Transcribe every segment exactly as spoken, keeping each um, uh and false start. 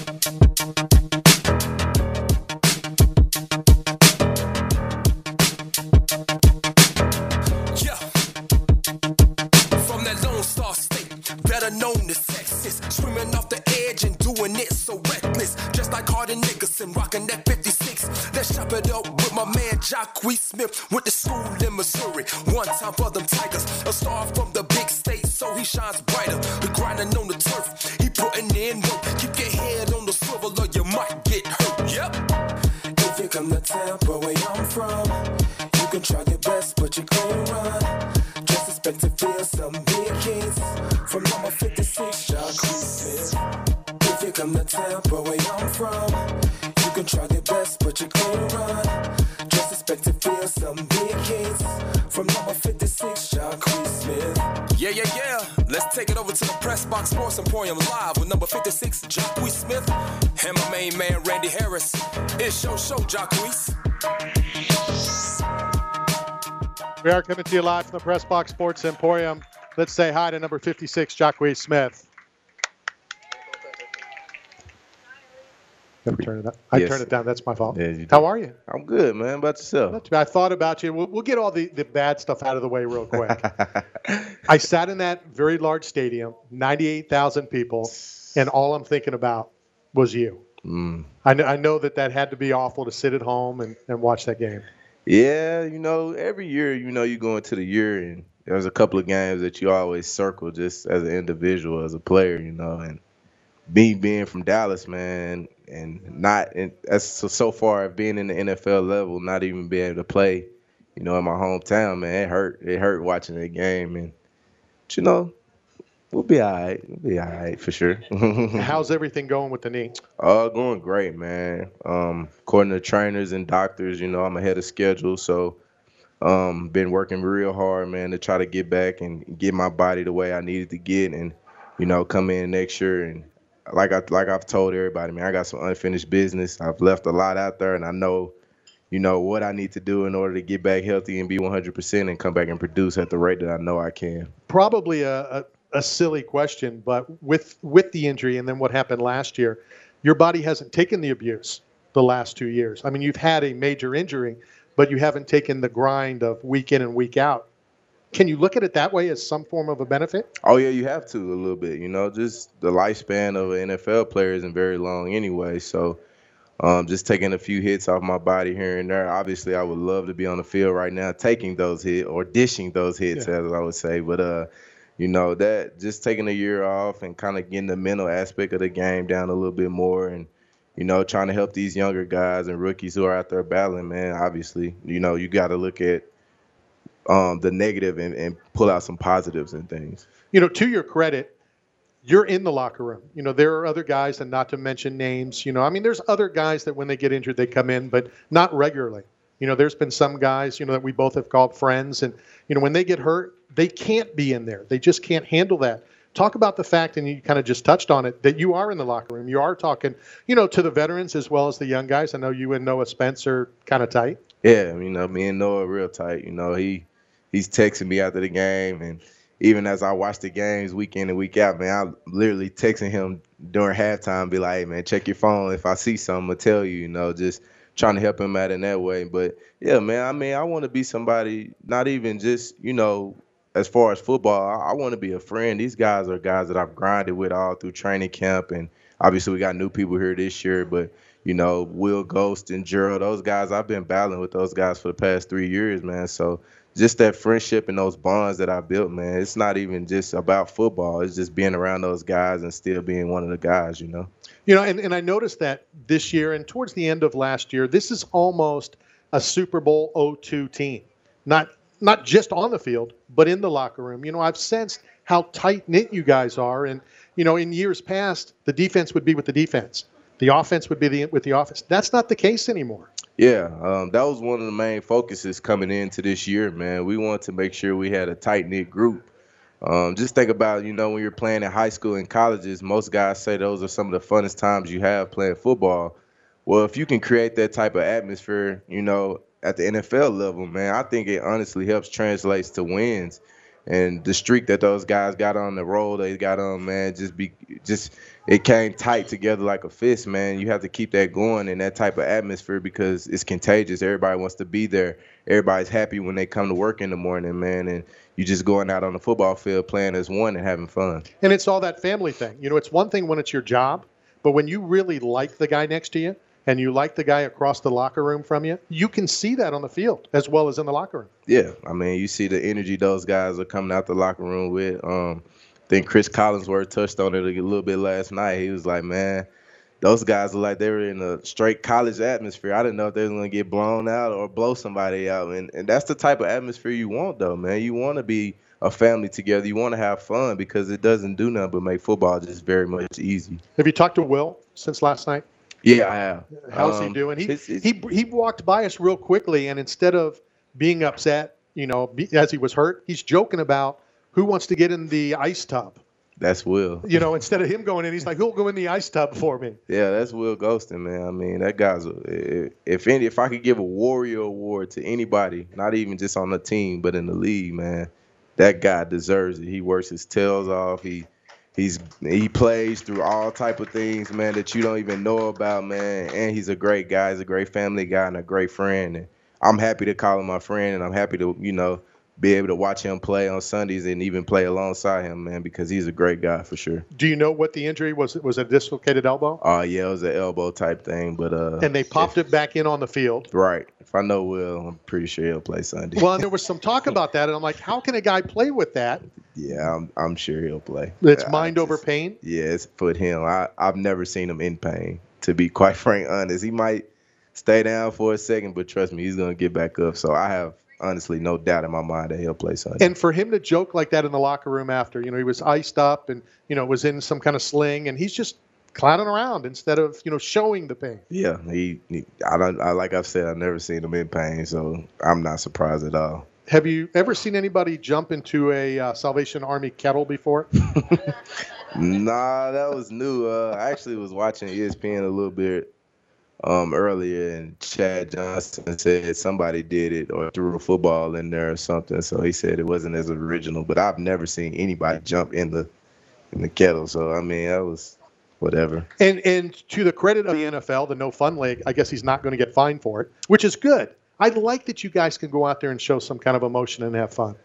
Yeah, from that Lone Star State, better known as Texas, screaming off the edge and doing it so reckless, just like Harden Nickerson, rocking that fifty-six. Let's chop it up with my man Jacquees Smith, went to school in Missouri, one time for them Tigers, a star from the big state, so he shines brighter. The grinding on the turf, he putting in work. Keep your head on the swivel or you might get hurt. Yep. If you come to Tampa, where I'm from, you can try your best, but you can't run. Just expect to feel some big hits from number fifty-six, Jacquees Smith. If you come to Tampa, where I'm from, you can try your best, but you can't run. Just expect to feel some big hits from number fifty-six, Jacquees Smith. Yeah, yeah, yeah. Let's take it over to the Press Box Sports Emporium live with number fifty-six, Jacquees Smith, and my main man, Randy Harris. It's your show, Jacquees. We are coming to you live from the Press Box Sports Emporium. Let's say hi to number fifty-six, Jacquees Smith. Let me turn it up. I Yes. turned it down. That's my fault. Yeah, you did. How are you? I'm good, man. How about yourself? Not too bad. I thought about you. We'll, we'll get all the, the bad stuff out of the way real quick. I sat in that very large stadium, ninety-eight thousand people, and all I'm thinking about was you. Mm. I, know, I know that that had to be awful to sit at home and, and watch that game. Yeah, you know, every year, you know, you go into the year and there's a couple of games that you always circle just as an individual, as a player, you know, and me being from Dallas, man, and not and that's so, so far being in the N F L level, not even being able to play, you know, in my hometown, man, it hurt. It hurt watching the game, and but, you know, we'll be all right. We'll be all right for sure. How's everything going with the knee? Uh, going great, man. Um, according to trainers and doctors, you know, I'm ahead of schedule, so um, been working real hard, man, to try to get back and get my body the way I needed to get, and you know, come in next year and. Like I like I've told everybody, man, I got some unfinished business. I've left a lot out there, and I know, you know, what I need to do in order to get back healthy and be one hundred percent and come back and produce at the rate that I know I can. Probably a, a, a silly question, but with with the injury and then what happened last year, your body hasn't taken the abuse the last two years. I mean, you've had a major injury, but you haven't taken the grind of week in and week out. Can you look at it that way as some form of a benefit? Oh, yeah, you have to a little bit. You know, just the lifespan of an N F L player isn't very long anyway. So um, just taking a few hits off my body here and there. Obviously, I would love to be on the field right now taking those hits or dishing those hits, yeah. as I would say. But, uh, you know, that just taking a year off and kind of getting the mental aspect of the game down a little bit more and, you know, trying to help these younger guys and rookies who are out there battling, man, obviously, you know, you got to look at Um, the negative and, and pull out some positives and things. You know, to your credit, you're in the locker room. You know, there are other guys, and not to mention names, you know, I mean, there's other guys that when they get injured, they come in, but not regularly. You know, there's been some guys, you know, that we both have called friends, and, you know, when they get hurt, they can't be in there. They just can't handle that. Talk about the fact, and you kind of just touched on it, that you are in the locker room. You are talking, you know, to the veterans as well as the young guys. I know you and Noah Spence are kind of tight. Yeah, you know, me and Noah are real tight. You know, he – he's texting me after the game, and even as I watch the games week in and week out, man, I'm literally texting him during halftime, be like, hey, man, check your phone. If I see something, I'll tell you, you know, just trying to help him out in that way. But, yeah, man, I mean, I want to be somebody, not even just, you know, as far as football, I, I want to be a friend. These guys are guys that I've grinded with all through training camp, and obviously we got new people here this year, but, you know, Will Ghost and Gerald, those guys, I've been battling with those guys for the past three years, man, so just that friendship and those bonds that I built, man, it's not even just about football. It's just being around those guys and still being one of the guys, you know. You know, and, and I noticed that this year and towards the end of last year, this is almost a Super Bowl oh two team. Not not just on the field, but in the locker room. You know, I've sensed how tight-knit you guys are. And, you know, in years past, the defense would be with the defense. The offense would be the, with the offense. That's not the case anymore. Yeah, um, that was one of the main focuses coming into this year, man. We wanted to make sure we had a tight-knit group. Um, just think about, you know, when you're playing in high school and colleges, most guys say those are some of the funnest times you have playing football. Well, if you can create that type of atmosphere, you know, at the N F L level, man, I think it honestly helps translates to wins. And the streak that those guys got on, the roll they got on, man, just be just it came tight together like a fist, man. You have to keep that going in that type of atmosphere because it's contagious. Everybody wants to be there. Everybody's happy when they come to work in the morning, man. And you just going out on the football field playing as one and having fun. And it's all that family thing. You know, it's one thing when it's your job, but when you really like the guy next to you and you like the guy across the locker room from you, you can see that on the field as well as in the locker room. Yeah, I mean, you see the energy those guys are coming out the locker room with. Um, I think Chris Collinsworth touched on it a little bit last night. He was like, man, those guys look like they were in a straight college atmosphere. I didn't know if they were going to get blown out or blow somebody out. And, and that's the type of atmosphere you want, though, man. You want to be a family together. You want to have fun because it doesn't do nothing but make football just very much easy. Have you talked to Will since last night? Yeah, I have. How's um, he doing? He, it's, it's, he he walked by us real quickly, and instead of being upset, you know, be, as he was hurt, he's joking about who wants to get in the ice tub. That's Will. You know, instead of him going in, he's like, who'll go in the ice tub for me? Yeah, that's Will Ghostin, man. I mean, that guy's a, if any, if I could give a Warrior Award to anybody, not even just on the team, but in the league, man, that guy deserves it. He works his tails off. He He's he plays through all type of things, man, that you don't even know about, man. And he's a great guy. He's a great family guy and a great friend. And I'm happy to call him my friend, and I'm happy to, you know, be able to watch him play on Sundays and even play alongside him, man, because he's a great guy for sure. Do you know what the injury was? Was it a dislocated elbow? Oh, uh, yeah, it was an elbow type thing, but uh. And they popped if, it back in on the field. Right. If I know Will, I'm pretty sure he'll play Sunday. Well, and there was some talk about that, and I'm like, how can a guy play with that? Yeah, I'm I'm sure he'll play. It's mind just, over pain? Yeah, it's for him. I, I've never seen him in pain, to be quite frank, honest. He might stay down for a second, but trust me, he's going to get back up. So I have, honestly, no doubt in my mind that he'll play Sunday. And for him to joke like that in the locker room after, you know, he was iced up and, you know, was in some kind of sling, and he's just clowning around instead of, you know, showing the pain. Yeah, he, he I don't, I, like I've said, I've never seen him in pain, so I'm not surprised at all. Have you ever seen anybody jump into a uh, Salvation Army kettle before? Nah, that was new. Uh, I actually was watching E S P N a little bit um, earlier, and Chad Johnson said somebody did it or threw a football in there or something. So he said it wasn't as original. But I've never seen anybody jump in the in the kettle. So I mean, that was whatever. And and to the credit of the N F L, the No Fun League, I guess he's not going to get fined for it, which is good. I like that you guys can go out there and show some kind of emotion and have fun.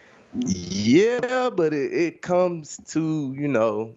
Yeah, but it, it comes to, you know,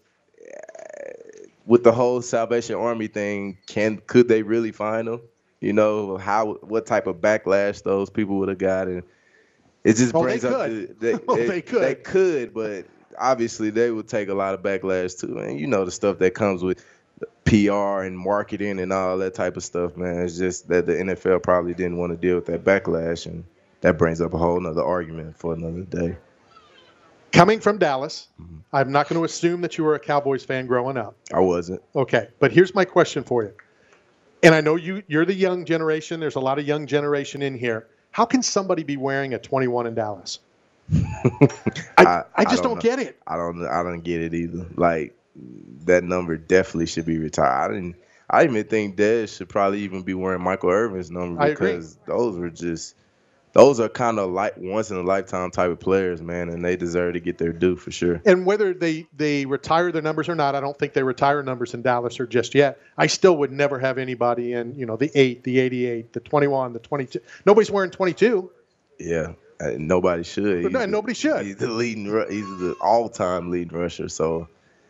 with the whole Salvation Army thing, can could they really find them? You know, how what type of backlash those people would have got, and it just oh, brings they up could. The, they, oh, they, they could. They could, but obviously they would take a lot of backlash too, and you know the stuff that comes with P R and marketing and all that type of stuff, man. It's just that the N F L probably didn't want to deal with that backlash, and that brings up a whole nother argument for another day. Coming from Dallas, mm-hmm. I'm not going to assume that you were a Cowboys fan growing up. I wasn't. Okay, but here's my question for you. And I know you, you're the young generation. There's a lot of young generation in here. How can somebody be wearing a twenty-one in Dallas? I, I, I just I don't, don't get it. I don't I don't get it either. Like, that number definitely should be retired. I didn't. I even think Dez should probably even be wearing Michael Irvin's number because those were just, those are kind of like once in a lifetime type of players, man, and they deserve to get their due for sure. And whether they they retire their numbers or not, I don't think they retire numbers in Dallas or just yet. I still would never have anybody in, you know, the eight, the eighty-eight, the twenty-one, the twenty-two. Nobody's wearing twenty-two. Yeah, uh, nobody should. But no, nobody should. He's the leading. He's the all-time leading rusher. So.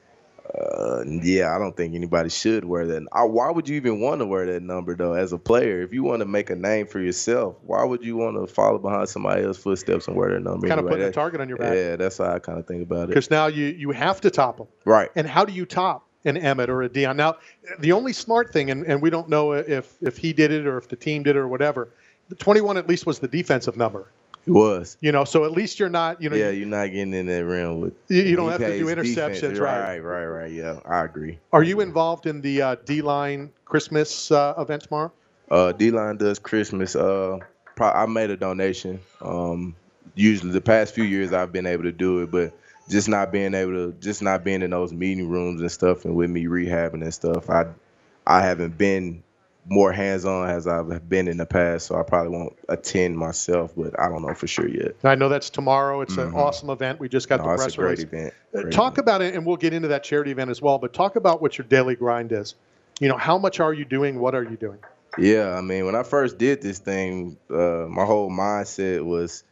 Uh, yeah, I don't think anybody should wear that. I, why would you even want to wear that number, though, as a player? If you want to make a name for yourself, why would you want to follow behind somebody else's footsteps and wear that number? Kind of anyway? putting that, a target on your back. Yeah, that's how I kind of think about it. Because now you, you have to top them. Right. And how do you top an Emmett or a Deion? Now, the only smart thing, and, and we don't know if, if he did it or if the team did it or whatever, the twenty-one at least was the defensive number. It was. You know, so at least you're not, you know. Yeah, you're not getting in that realm with. You, you don't have to do interceptions, defense. right? Right, right, right. Yeah, I agree. Are you involved in the uh, D-Line Christmas uh, event tomorrow? Uh, D-Line does Christmas. Uh, pro- I made a donation. Um, usually, the past few years I've been able to do it, but just not being able to, just not being in those meeting rooms and stuff, and with me rehabbing and stuff, I, I haven't been more hands-on as I've been in the past, so I probably won't attend myself, but I don't know for sure yet. I know that's tomorrow. It's mm-hmm. an awesome event. We just got no, the it's press a great release. Event. Uh, Great talk event. about it, and we'll get into that charity event as well, but talk about what your daily grind is. You know, how much are you doing? What are you doing? Yeah, I mean, when I first did this thing, uh, my whole mindset was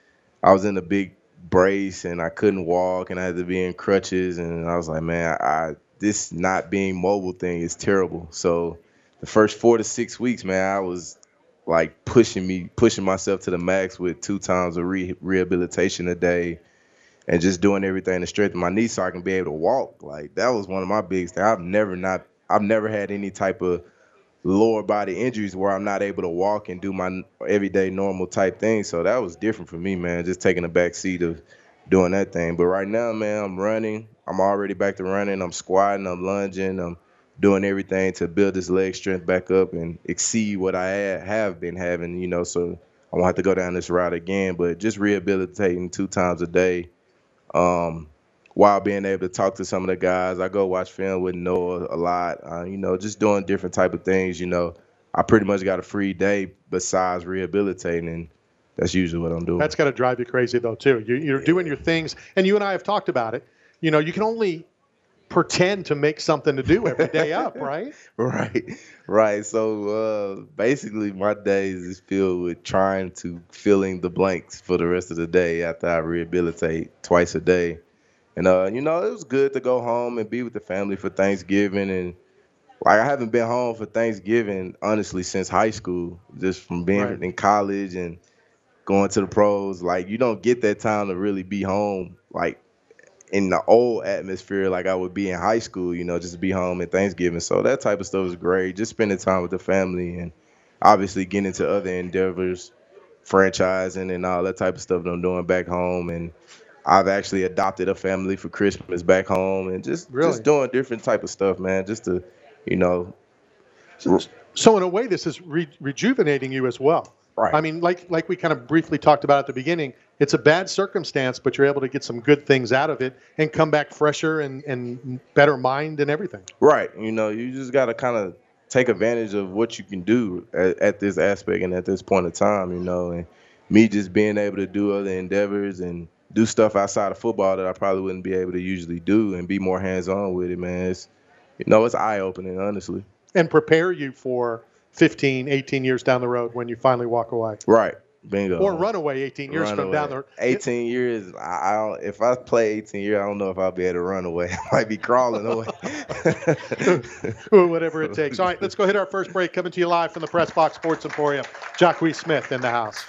I was in a big brace and I couldn't walk and I had to be in crutches, and I was like, man, I this not being mobile thing is terrible. So the first four to six weeks, man, I was like pushing me, pushing myself to the max with two times of re- rehabilitation a day and just doing everything to strengthen my knees so I can be able to walk. Like that was one of my biggest things. I've never not, I've never had any type of lower body injuries where I'm not able to walk and do my everyday normal type thing. So that was different for me, man, just taking the back seat of doing that thing. But right now, man, I'm running. I'm already back to running. I'm squatting. I'm lunging. I'm doing everything to build this leg strength back up and exceed what I have been having, you know, so I won't have to go down this route again. But just rehabilitating two times a day um, while being able to talk to some of the guys. I go watch film with Noah a lot, uh, you know, just doing different type of things, you know. I pretty much got a free day besides rehabilitating, and that's usually what I'm doing. That's got to drive you crazy, though, too. You're, you're yeah. doing your things, and you and I have talked about it. You know, you can only pretend to make something to do every day up, right? Right, right. So uh, basically my days is filled with trying to fill in the blanks for the rest of the day after I rehabilitate twice a day. And, uh, you know, it was good to go home and be with the family for Thanksgiving. And, like, I haven't been home for Thanksgiving, honestly, since high school, just from being right. in college and going to the pros. Like, you don't get that time to really be home, like, in the old atmosphere like I would be in high school, you know, just to be home at Thanksgiving. So that type of stuff is great. Just spending time with the family and obviously getting into other endeavors, franchising and all that type of stuff that I'm doing back home. And I've actually adopted a family for Christmas back home and just, really? just doing different type of stuff, man, just to, you know. So, so in a way, this is re- rejuvenating you as well. Right. I mean, like like we kind of briefly talked about at the beginning, it's a bad circumstance, but you're able to get some good things out of it and come back fresher and, and better mind and everything. Right. You know, you just got to kind of take advantage of what you can do at, at this aspect and at this point of time, you know, and me just being able to do other endeavors and do stuff outside of football that I probably wouldn't be able to usually do and be more hands-on with it, man. It's, you know, it's eye-opening, honestly. And prepare you for fifteen, eighteen years down the road when you finally walk away. Right. Bingo. Or run away eighteen years run from away. down the road. eighteen years, I, I don't, if I play eighteen years, I don't know if I'll be able to run away. I might be crawling away. Whatever it takes. All right, let's go hit our first break. Coming to you live from the Press Box Sports Emporium. Jacquees Smith in the house.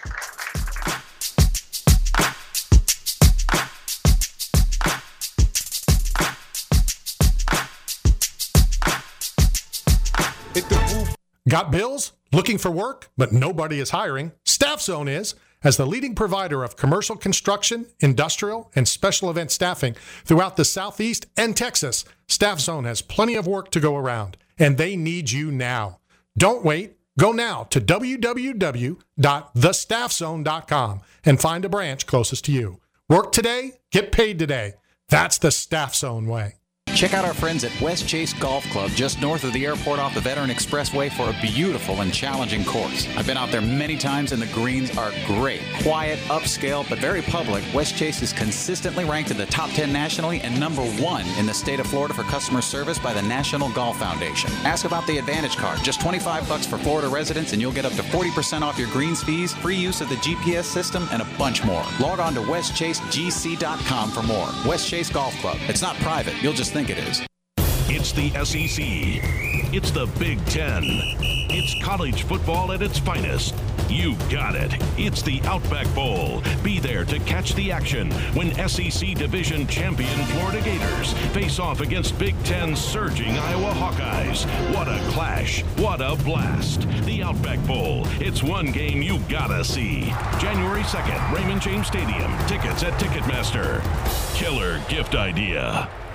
Got bills? Looking for work, but nobody is hiring? Staff Zone is. As the leading provider of commercial construction, industrial, and special event staffing throughout the Southeast and Texas, Staff Zone has plenty of work to go around, and they need you now. Don't wait. Go now to w w w dot the staff zone dot com and find a branch closest to you. Work today, get paid today. That's the Staff Zone way. Check out our friends at West Chase Golf Club just north of the airport off the Veteran Expressway for a beautiful and challenging course. I've been out there many times and the greens are great. Quiet, upscale, but very public, West Chase is consistently ranked in the top ten nationally and number one in the state of Florida for customer service by the National Golf Foundation. Ask about the Advantage Card. Just twenty-five bucks for Florida residents and you'll get up to forty percent off your greens fees, free use of the G P S system, and a bunch more. Log on to west chase g c dot com for more. West Chase Golf Club. It's not private. You'll just think it is. It's the S E C. It's the Big Ten. It's college football at its finest. You got it. It's the Outback Bowl. Be there to catch the action when S E C Division champion Florida Gators face off against Big Ten surging Iowa Hawkeyes. What a clash. What a blast. The Outback Bowl. It's one game you gotta see. January second, Raymond James Stadium. Tickets at Ticketmaster. Killer gift idea.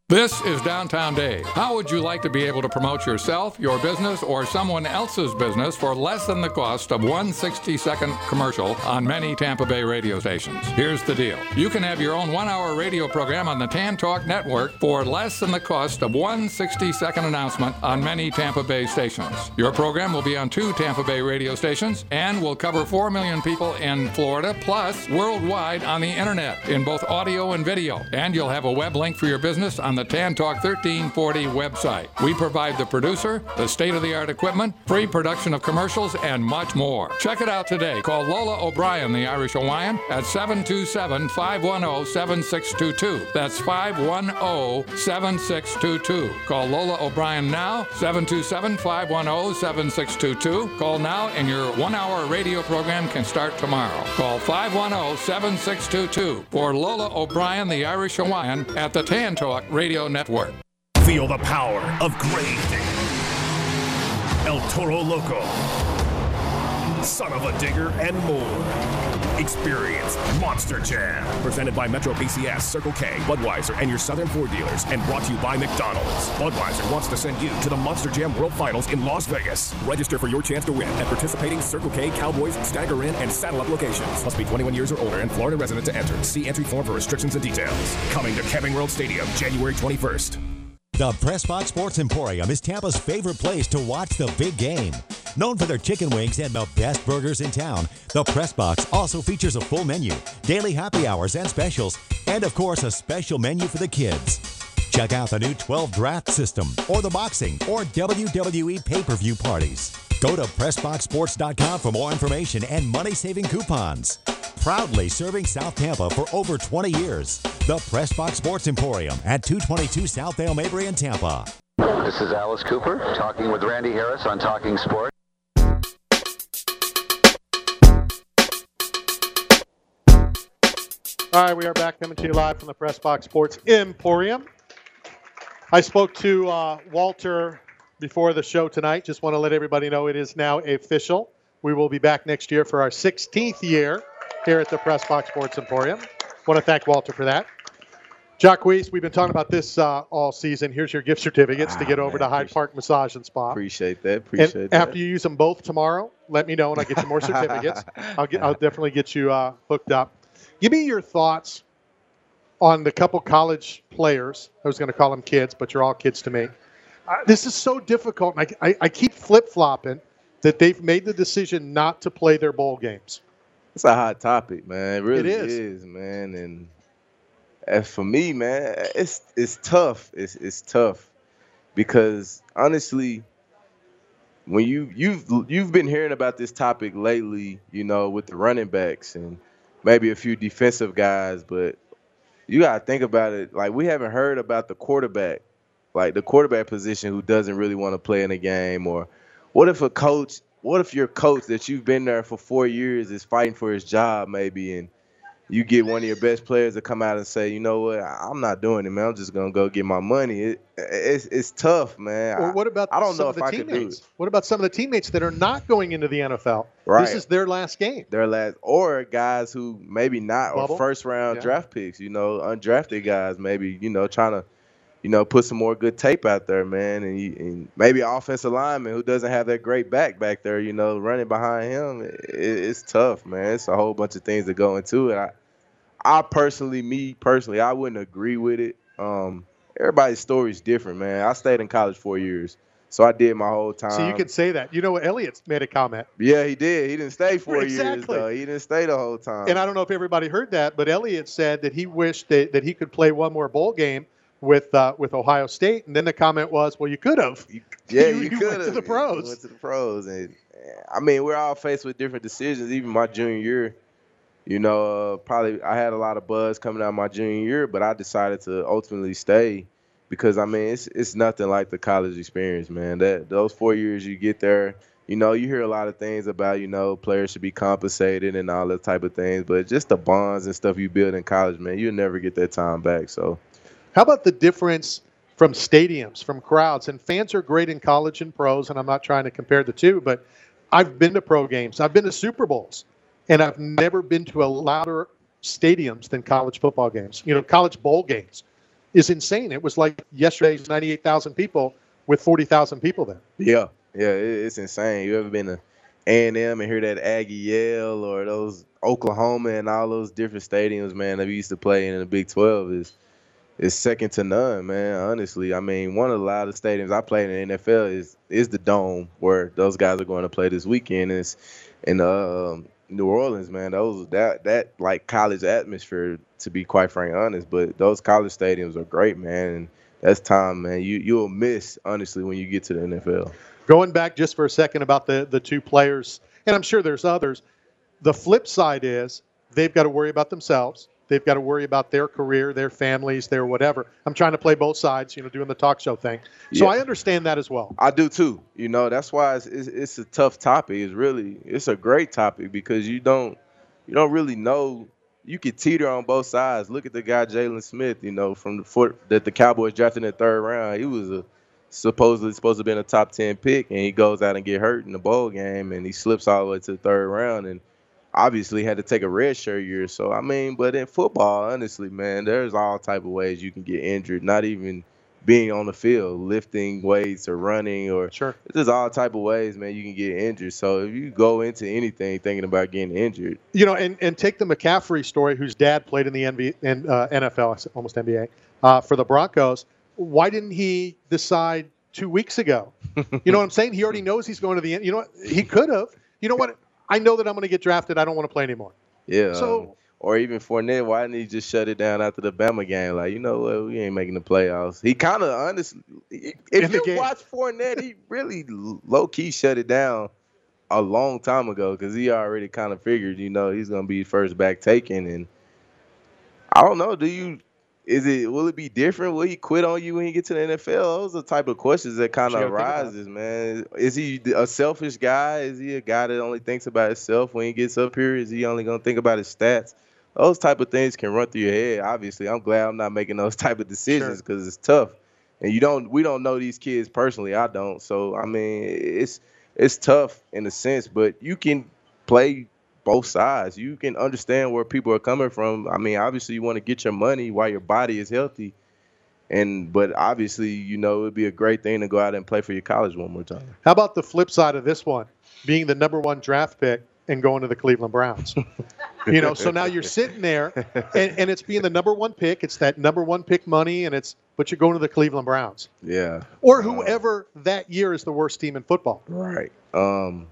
This is Downtown Dave. How would you like to be able to promote yourself, your business, or someone else's business for less than the cost of one sixty-second commercial on many Tampa Bay radio stations? Here's the deal. You can have your own one-hour radio program on the Tan Talk Network for less than the cost of one sixty-second announcement on many Tampa Bay stations. Your program will be on two Tampa Bay radio stations and will cover four million people in Florida, plus worldwide on the internet in both audio and video. And you'll have a web link for your business on the Tan Talk thirteen forty website. We provide the producer, the state-of-the-art equipment, free production of commercials, and much more. Check it out today. Call Lola O'Brien, the Irish Hawaiian, at seven two seven, five one zero, seven six two two. That's five one zero, seven six two two. Call Lola O'Brien now, seven two seven, five one zero, seven six two two. Call now and your one-hour radio program can start tomorrow. Call five one zero, seven six two two for Lola O'Brien, the Irish Hawaiian, at the Tan Talk Radio Network. Feel the power of Grade. El Toro Loco. Son of a Digger and more. Experience Monster Jam. Presented by Metro B C S, Circle K, Budweiser, and your Southern Ford dealers. And brought to you by McDonald's. Budweiser wants to send you to the Monster Jam World Finals in Las Vegas. Register for your chance to win at participating Circle K, Cowboys, Stagger Inn, and Saddle Up locations. Must be twenty-one years or older and Florida resident to enter. See entry form for restrictions and details. Coming to Camping World Stadium, January twenty-first. The PressBox Sports Emporium is Tampa's favorite place to watch the big game. Known for their chicken wings and the best burgers in town, the PressBox also features a full menu, daily happy hours and specials, and of course a special menu for the kids. Check out the new twelve draft system, or the boxing, or W W E pay-per-view parties. Go to press box sports dot com for more information and money-saving coupons. Proudly serving South Tampa for over twenty years. The PressBox Sports Emporium at two twenty-two South Dale Mabry in Tampa. This is Alice Cooper talking with Randy Harris on Talking Sports. All right, we are back coming to you live from the PressBox Sports Emporium. I spoke to uh, Walter before the show tonight. Just want to let everybody know it is now official. We will be back next year for our sixteenth year here at the PressBox Sports Emporium. Want to thank Walter for that. Jacques, we've been talking about this uh, all season. Here's your gift certificates wow, to get over man, to Hyde Park Massage and Spa. Appreciate that. Appreciate and that. After you use them both tomorrow, let me know and I'll get you more certificates. I'll get. I'll definitely get you uh, hooked up. Give me your thoughts on the couple college players. I was going to call them kids, but you're all kids to me. Uh, this is so difficult. I, I, I keep flip-flopping that they've made the decision not to play their bowl games. It's a hot topic, man. It really it is. is, man. And as for me, man, it's it's tough. It's it's tough because honestly, when you you've you've been hearing about this topic lately, you know, with the running backs and maybe a few defensive guys, but you gotta think about it. Like, we haven't heard about the quarterback, like the quarterback position, who doesn't really want to play in a game. Or what if a coach? What if your coach that you've been there for four years is fighting for his job, maybe, and you get one of your best players to come out and say, you know what, I'm not doing it, man. I'm just gonna go get my money. It, it's it's tough, man. Or what about I don't some know of if the I could do teammates? it. What about some of the teammates that are not going into the N F L? Right. This is their last game. Their last, or guys who maybe not, Bubble? or first round Yeah. draft picks, you know, undrafted guys, maybe, you know, trying to, you know, put some more good tape out there, man, and, you, and maybe an offensive lineman who doesn't have that great back back there, you know, running behind him. It, it's tough, man. It's a whole bunch of things that go into it. I, I personally, me personally, I wouldn't agree with it. Um, everybody's story is different, man. I stayed in college four years, so I did my whole time. So you could say that. You know what? Elliott made a comment. Yeah, he did. He didn't stay four Exactly. years, though. He didn't stay the whole time. And I don't know if everybody heard that, but Elliott said that he wished that, that he could play one more bowl game with uh, with Ohio State. And then the comment was, well, you could have. Yeah, you, you, you could went to have. the pros. You went to the pros. And, I mean, we're all faced with different decisions. Even my junior year, you know, uh, probably I had a lot of buzz coming out my junior year, but I decided to ultimately stay because, I mean, it's it's nothing like the college experience, man. That those four years you get there, you know, you hear a lot of things about, you know, players should be compensated and all that type of things, but just the bonds and stuff you build in college, man, you'll never get that time back. So, how about the difference from stadiums, from crowds? And fans are great in college and pros, and I'm not trying to compare the two, but I've been to pro games. I've been to Super Bowls, and I've never been to a louder stadiums than college football games, you know, college bowl games. is insane. It was like yesterday's ninety-eight thousand people with forty thousand people there. Yeah, yeah, it, it's insane. You ever been to A and M and hear that Aggie yell, or those Oklahoma and all those different stadiums, man, that we used to play in, in the Big twelve is is second to none, man, honestly. I mean, one of the loudest stadiums I played in the N F L is is the Dome, where those guys are going to play this weekend. It's in uh, um, New Orleans, man. Those that that like college atmosphere, to be quite frank, honest. But those college stadiums are great, man. And that's time, man. You you'll miss, honestly, when you get to the N F L. Going back just for a second about the the two players, and I'm sure there's others. The flip side is they've got to worry about themselves. They've got to worry about their career, their families, their whatever. I'm trying to play both sides, you know, doing the talk show thing. So Yeah. I understand that as well. I do too. You know, that's why it's, it's it's a tough topic. It's really it's a great topic because you don't you don't really know. You could teeter on both sides. Look at the guy Jalen Smith. You know, from the foot that the Cowboys drafted in the third round. He was a supposedly supposed to have been a top ten pick, and he goes out and get hurt in the bowl game, and he slips all the way to the third round, and obviously had to take a red shirt year. So I mean, but in football, honestly, man, there's all type of ways you can get injured. Not even being on the field, lifting weights or running, or Sure. there's all type of ways, man, you can get injured. So if you go into anything thinking about getting injured, You know, and, and take the McCaffrey story, whose dad played in the N B A, and, uh, N F L, almost N B A, uh, for the Broncos. Why didn't he decide two weeks ago? You know what I'm saying? He already knows he's going to the end. You know what? He could have. You know what? I know that I'm going to get drafted. I don't want to play anymore. yeah. So- um, or even Fournette, why didn't he just shut it down after the Bama game? Like, you know what, we ain't making the playoffs. He kind of honestly, if In the you game. watch Fournette, he really low key shut it down a long time ago because he already kind of figured, you know, he's gonna be first back taken. And I don't know, do you? Is it? Will it be different? Will he quit on you when he get to the N F L? Those are the type of questions that kind What of you gotta think about. arises, man. Is he a selfish guy? Is he a guy that only thinks about himself when he gets up here? Is he only gonna think about his stats? Those type of things can run through your head. Obviously, I'm glad I'm not making those type of decisions because it's tough, and you don't. We don't know these kids personally. I don't. So I mean, it's it's tough in a sense, but you can play both sides. You can understand where people are coming from. I mean, obviously, you want to get your money while your body is healthy, and but obviously, you know, it'd be a great thing to go out and play for your college one more time. How about the flip side of this one, being the number one draft pick and going to the Cleveland Browns? You know, so now you're sitting there, and, and it's being the number one pick. It's that number one pick money, and it's but you're going to the Cleveland Browns Yeah. or whoever that year is the worst team in football. Right. Um.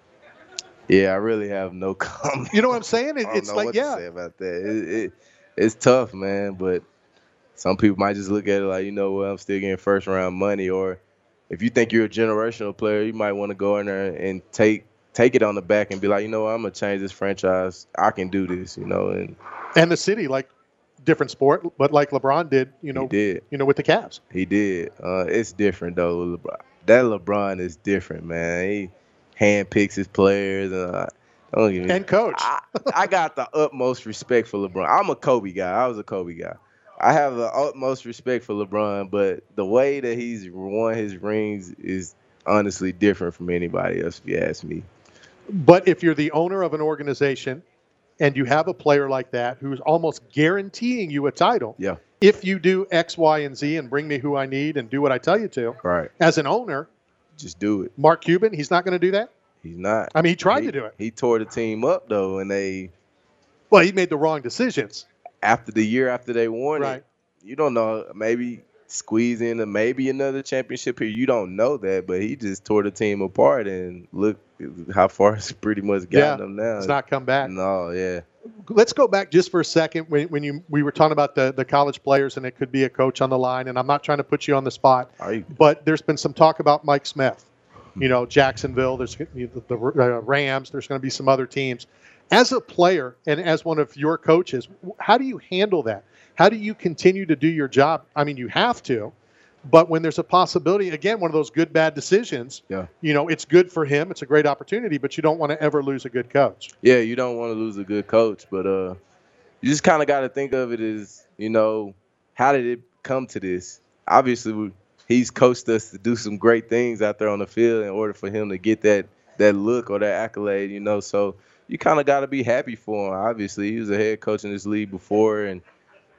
Yeah, I really have no comment. You know what I'm saying? It, I don't it's know like, what yeah, to say about that. It, it, it's tough, man. But some people might just look at it like, you know what, I'm still getting first round money. Or if you think you're a generational player, you might want to go in there and take take it on the back and be like, you know what, I'm gonna change this franchise. I can do this, you know. And and the city, like different sport, but like LeBron did, you know, he did. you know, with the Cavs. He did. Uh, it's different though. LeBron. That LeBron is different, man. He handpicks his players. Uh, don't get me, And coach. I, I got the utmost respect for LeBron. I'm a Kobe guy. I was a Kobe guy. I have the utmost respect for LeBron, but the way that he's won his rings is honestly different from anybody else, if you ask me. But if you're the owner of an organization and you have a player like that who's almost guaranteeing you a title, Yeah. if you do X, Y, and Z and bring me who I need and do what I tell you to, Right. as an owner, Just do it. Mark Cuban, he's not going to do that? He's not. I mean, he tried he, to do it. He tore the team up though, and they Well, he made the wrong decisions. after the year after they won Right. it, you don't know, maybe squeeze in a, maybe another championship here. You don't know that, but he just tore the team apart, and look how far it's pretty much gotten Yeah, them now. It's not come back. No, yeah. Let's go back just for a second when, when you we were talking about the, the college players and it could be a coach on the line, and I'm not trying to put you on the spot, Are you, but there's been some talk about Mike Smith. You know, Jacksonville, there's the, the uh, Rams, there's going to be some other teams. As a player and as one of your coaches, how do you handle that? How do you continue to do your job? I mean, you have to, but when there's a possibility, again, one of those good, bad decisions, Yeah. you know, it's good for him. It's a great opportunity, but you don't want to ever lose a good coach. yeah, you don't want to lose a good coach, but uh, you just kind of got to think of it as, you know, how did it come to this? Obviously, we, he's coached us to do some great things out there on the field in order for him to get that that look or that accolade, you know. So you kind of got to be happy for him. Obviously, he was a head coach in this league before, and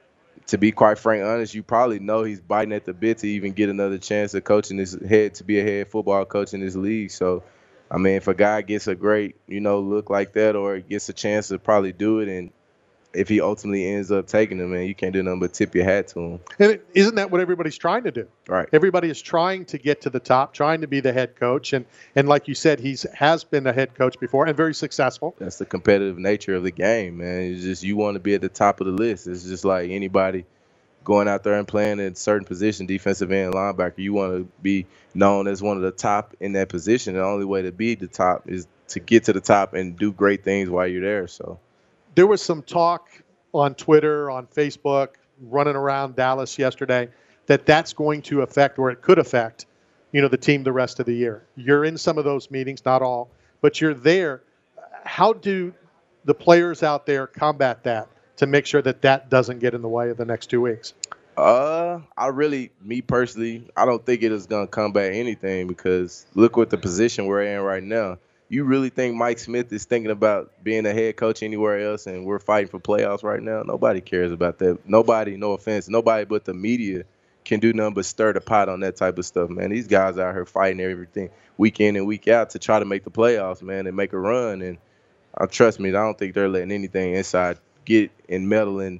to be quite frank, honest, you probably know he's biting at the bit to even get another chance of coaching his head, to be a head football coach in this league. So, I mean, if a guy gets a great, you know, look like that, or gets a chance to probably do it, and if he ultimately ends up taking him, man, you can't do nothing but tip your hat to him. And isn't that what everybody's trying to do? Right. Everybody is trying to get to the top, trying to be the head coach. And, and like you said, he's has been a head coach before and very successful. That's the competitive nature of the game, man. It's just you want to be at the top of the list. It's just like anybody going out there and playing in a certain position, defensive end, linebacker. You want to be known as one of the top in that position. The only way to be the top is to get to the top and do great things while you're there. So. There was some talk on Twitter, on Facebook, running around Dallas yesterday that that's going to affect, or it could affect, you know, the team the rest of the year. You're in some of those meetings, not all, but you're there. How do the players out there combat that to make sure that that doesn't get in the way of the next two weeks? Uh, I really, me personally, I don't think it is going to combat anything, because look what the position we're in right now. You really think Mike Smith is thinking about being a head coach anywhere else, and we're fighting for playoffs right now? Nobody cares about that. Nobody, no offense, nobody but the media can do nothing but stir the pot on that type of stuff, man. These guys out here fighting everything week in and week out to try to make the playoffs, man, and make a run. And uh, trust me, I don't think they're letting anything inside get and meddle and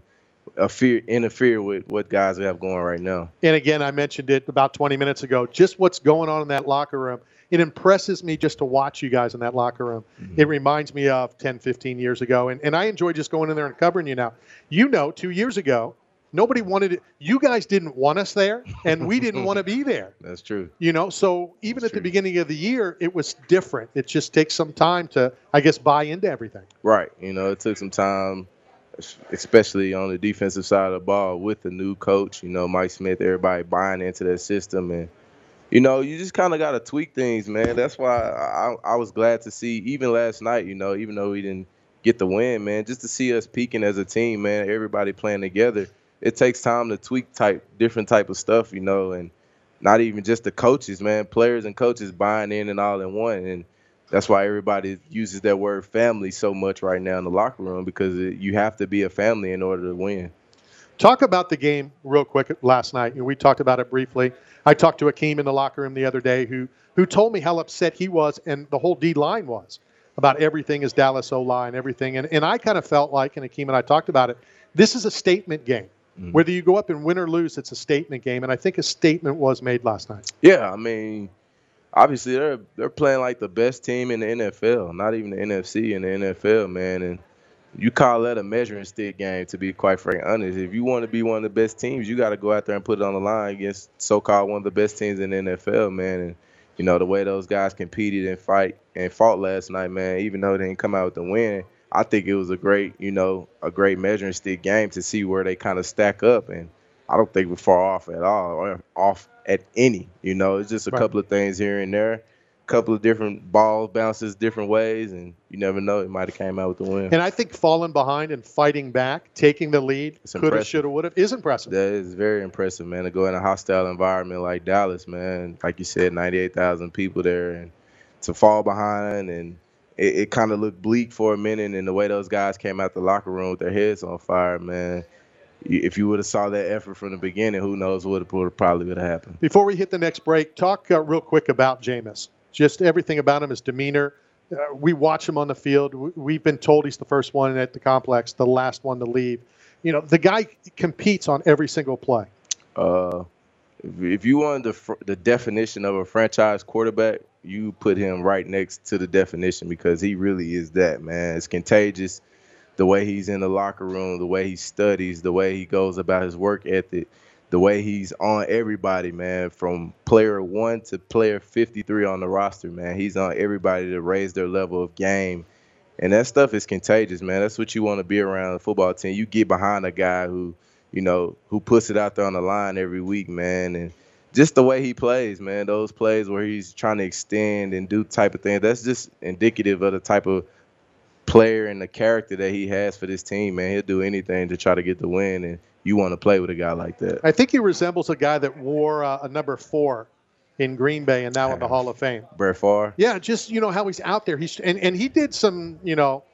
interfere with what guys have going right now. And again, I mentioned it about twenty minutes ago, just what's going on in that locker room. It impresses me just to watch you guys in that locker room. Mm-hmm. It reminds me of ten, fifteen years ago. And, and I enjoy just going in there and covering you now. You know, two years ago, nobody wanted it. You guys didn't want us there, and we didn't want to be there. That's true. You know, so even That's at true. the beginning of the year, it was different. It just takes some time to, I guess, buy into everything. Right. You know, it took some time, especially on the defensive side of the ball with the new coach, you know, Mike Smith, everybody buying into that system. And, you know, you just kind of got to tweak things, man. That's why I, I was glad to see, even last night, you know, even though we didn't get the win, man, just to see us peaking as a team, man, everybody playing together. It takes time to tweak type different type of stuff, you know, and not even just the coaches, man, players and coaches buying in and all in one. And that's why everybody uses that word family so much right now in the locker room, because it, you have to be a family in order to win. Talk about the game real quick last night. We talked about it briefly. I talked to Akeem in the locker room the other day who who told me how upset he was and the whole D-line was about everything as Dallas O-line, everything. And, and I kind of felt like, and Akeem and I talked about it, this is a statement game. Mm-hmm. Whether you go up and win or lose, it's a statement game. And I think a statement was made last night. Yeah, I mean, obviously they're they're playing like the best team in the N F L, not even the N F C, in the N F L, man. And you call that a measuring stick game, to be quite frank honest. If you want to be one of the best teams, you got to go out there and put it on the line against so-called one of the best teams in the N F L, man. And, you know, the way those guys competed and fight and fought last night, man, even though they didn't come out with the win, I think it was a great, you know, a great measuring stick game to see where they kind of stack up. And I don't think we're far off at all, or off at any. You know, it's just a right. couple of things here and there. Couple of different ball bounces different ways, and you never know, it might have came out with the win. And I think falling behind and fighting back, taking the lead, could have, should have, would have, is impressive. That is very impressive, man, to go in a hostile environment like Dallas, man. Like you said, ninety-eight thousand people there, and to fall behind, and it, it kind of looked bleak for a minute, and the way those guys came out the locker room with their heads on fire, man. If you would have saw that effort from the beginning, who knows what would probably would have happened. Before we hit the next break, talk uh, real quick about Jameis. Just everything about him, his demeanor. Uh, we watch him on the field. We've been told he's the first one at the complex, the last one to leave. You know, the guy competes on every single play. Uh, if, if you wanted the, fr- the definition of a franchise quarterback, you put him right next to the definition, because he really is that, man. It's contagious. The way he's in the locker room, the way he studies, the way he goes about his work ethic, the way he's on everybody, man, from player one to player fifty-three on the roster, man. He's on everybody to raise their level of game. And that stuff is contagious, man. That's what you want to be around a football team. You get behind a guy who, you know, who puts it out there on the line every week, man. And just the way he plays, man, those plays where he's trying to extend and do type of things, that's just indicative of the type of player and the character that he has for this team, man. He'll do anything to try to get the win, and you want to play with a guy like that. I think he resembles a guy that wore uh, a number four in Green Bay and now in the Hall of Fame. Brett Favre? Yeah, just, you know, how he's out there. He's and, and he did some, you know,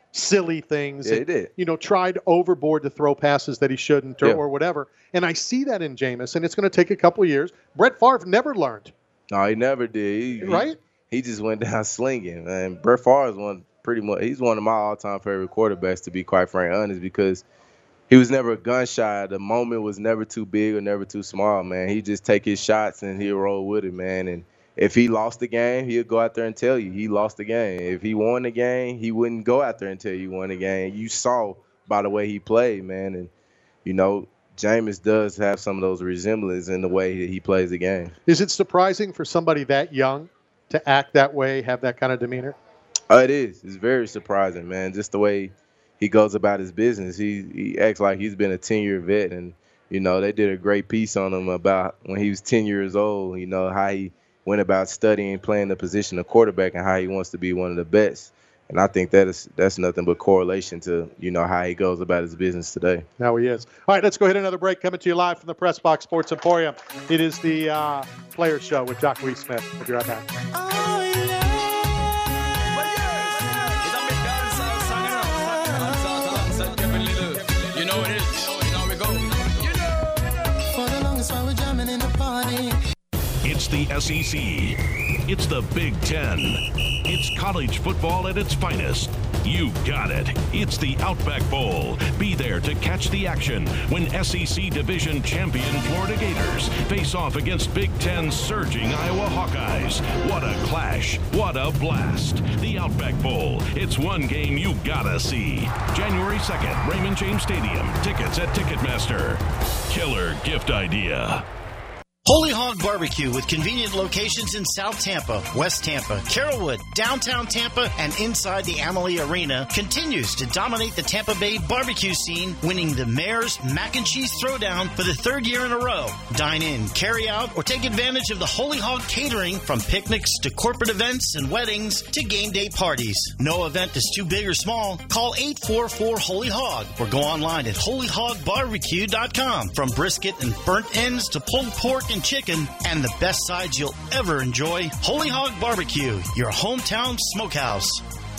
silly things. Yeah, and, he did. You know, tried overboard to throw passes that he shouldn't or, Yeah. or whatever. And I see that in Jameis, and it's going to take a couple of years. Brett Favre never learned. No, he never did. He, Right? He, he just went down slinging. And Brett Favre is one pretty much. He's one of my all-time favorite quarterbacks, to be quite frank honest, because he was never gun shy. The moment was never too big or never too small, man. He just take his shots and he'll roll with it, man. And if he lost the game, he'll go out there and tell you he lost the game. If he won the game, he wouldn't go out there and tell you he won the game. You saw by the way he played, man. And, you know, Jameis does have some of those resemblances in the way that he plays the game. Is it surprising for somebody that young to act that way, have that kind of demeanor? Oh, it is. It's very surprising, man. Just the way he goes about his business. He he acts like he's been a ten-year vet. And, you know, they did a great piece on him about when he was ten years old, you know, how he went about studying playing the position of quarterback and how he wants to be one of the best. And I think that is that's nothing but correlation to, you know, how he goes about his business today. Now he is. All right, let's go ahead another break. Coming to you live from the Press Box Sports Emporium. It is the uh, Players Show with Jacques Smith. We'll be right back. You know it is. You know we go. You know. For the longest while we're jamming in the party. It's the S E C. It's the Big Ten. It's college football at its finest. You got it. It's the Outback Bowl. Be there to catch the action when S E C Division champion Florida Gators face off against Big Ten surging Iowa Hawkeyes. What a clash. What a blast. The Outback Bowl. It's one game you gotta see. January second, Raymond James Stadium. Tickets at Ticketmaster. Killer gift idea. Holy Hog Barbecue with convenient locations in South Tampa, West Tampa, Carrollwood, downtown Tampa, and inside the Amalie Arena continues to dominate the Tampa Bay barbecue scene, winning the Mayor's Mac and Cheese Throwdown for the third year in a row. Dine in, carry out, or take advantage of the Holy Hog catering from picnics to corporate events and weddings to game day parties. No event is too big or small. Call eight four four Holy Hog or go online at holy hog barbecue dot com. From brisket and burnt ends to pulled pork and chicken and the best sides you'll ever enjoy, Holy Hog Barbecue, your hometown smokehouse.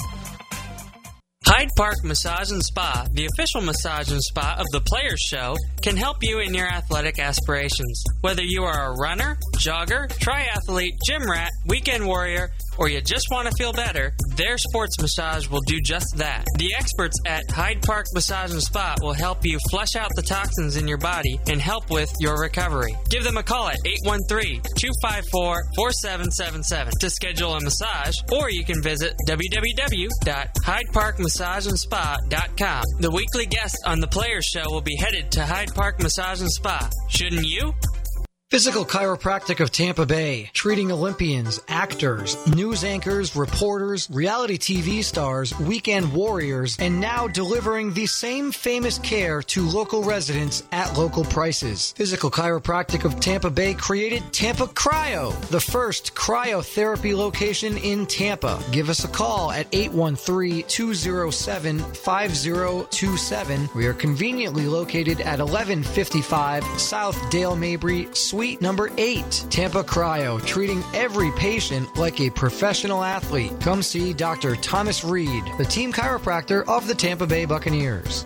Hyde Park Massage and Spa, the official massage and spa of the Players Show, can help you in your athletic aspirations. Whether you are a runner, jogger, triathlete, gym rat, weekend warrior, or you just want to feel better, their sports massage will do just that. The experts at Hyde Park Massage and Spa will help you flush out the toxins in your body and help with your recovery. Give them a call at eight one three, two five four, four seven seven seven to schedule a massage, or you can visit w w w dot hyde park massage and spa dot com. The weekly guest on the Players Show will be headed to Hyde Park Massage and Spa. Shouldn't you? Physical Chiropractic of Tampa Bay, treating Olympians, actors, news anchors, reporters, reality T V stars, weekend warriors, and now delivering the same famous care to local residents at local prices. Physical Chiropractic of Tampa Bay created Tampa Cryo, the first cryotherapy location in Tampa. Give us a call at eight one three, two oh seven, five oh two seven. We are conveniently located at eleven fifty-five South Dale Mabry, Suite number eight. Tampa Cryo, treating every patient like a professional athlete. Come see Doctor Thomas Reed, the team chiropractor of the Tampa Bay Buccaneers.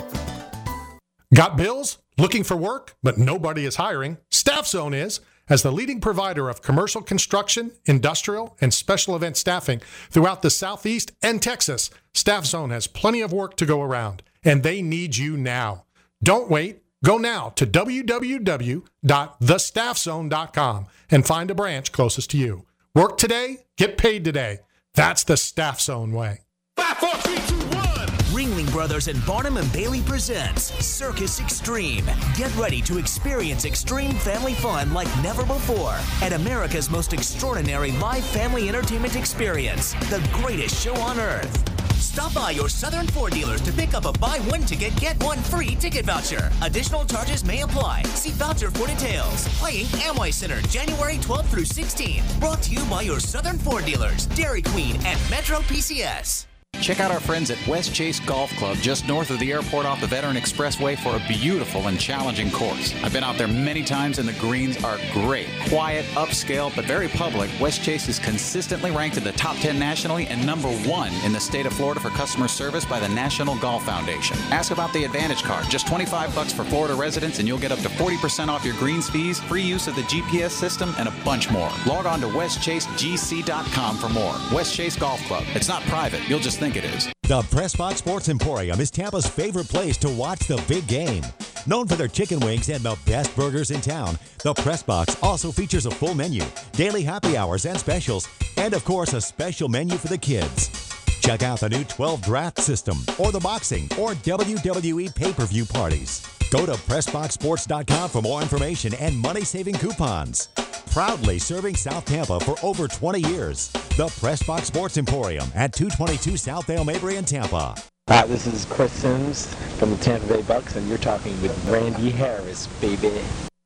Got bills? Looking for work, but nobody is hiring? Staff Zone is. As the leading provider of commercial construction, industrial, and special event staffing throughout the Southeast and Texas, Staff Zone has plenty of work to go around, and they need you now. Don't wait. Go now to w w w dot the staff zone dot com and find a branch closest to you. Work today, get paid today. That's the Staff Zone way. Five, four, three, two, one. Ringling Brothers and Barnum and Bailey presents Circus Extreme. Get ready to experience extreme family fun like never before at America's most extraordinary live family entertainment experience, the greatest show on earth. Stop by your Southern Ford dealers to pick up a buy one ticket, get one free ticket voucher. Additional charges may apply. See voucher for details. Playing Amway Center January twelfth through sixteenth. Brought to you by your Southern Ford dealers, Dairy Queen, and Metro P C S. Check out our friends at West Chase Golf Club just north of the airport off the Veteran Expressway for a beautiful and challenging course. I've been out there many times and the greens are great. Quiet, upscale, but very public, West Chase is consistently ranked in the top ten nationally and number one in the state of Florida for customer service by the National Golf Foundation. Ask about the Advantage Card. Just twenty-five bucks for Florida residents and you'll get up to forty percent off your greens fees, free use of the G P S system, and a bunch more. Log on to west chase g c dot com for more. West Chase Golf Club. It's not private. You'll just think it is. The Pressbox Sports Emporium is Tampa's favorite place to watch the big game. Known for their chicken wings and the best burgers in town, the Pressbox also features a full menu, daily happy hours and specials, and of course a special menu for the kids. Check out the new twelve draft system or the boxing or W W E pay-per-view parties. Go to press box sports dot com for more information and money-saving coupons. Proudly serving South Tampa for over twenty years. The Pressbox Sports Emporium at two twenty-two South Dale Mabry in Tampa. Hi, this is Chris Sims from the Tampa Bay Bucks, and you're talking with Randy Harris, baby.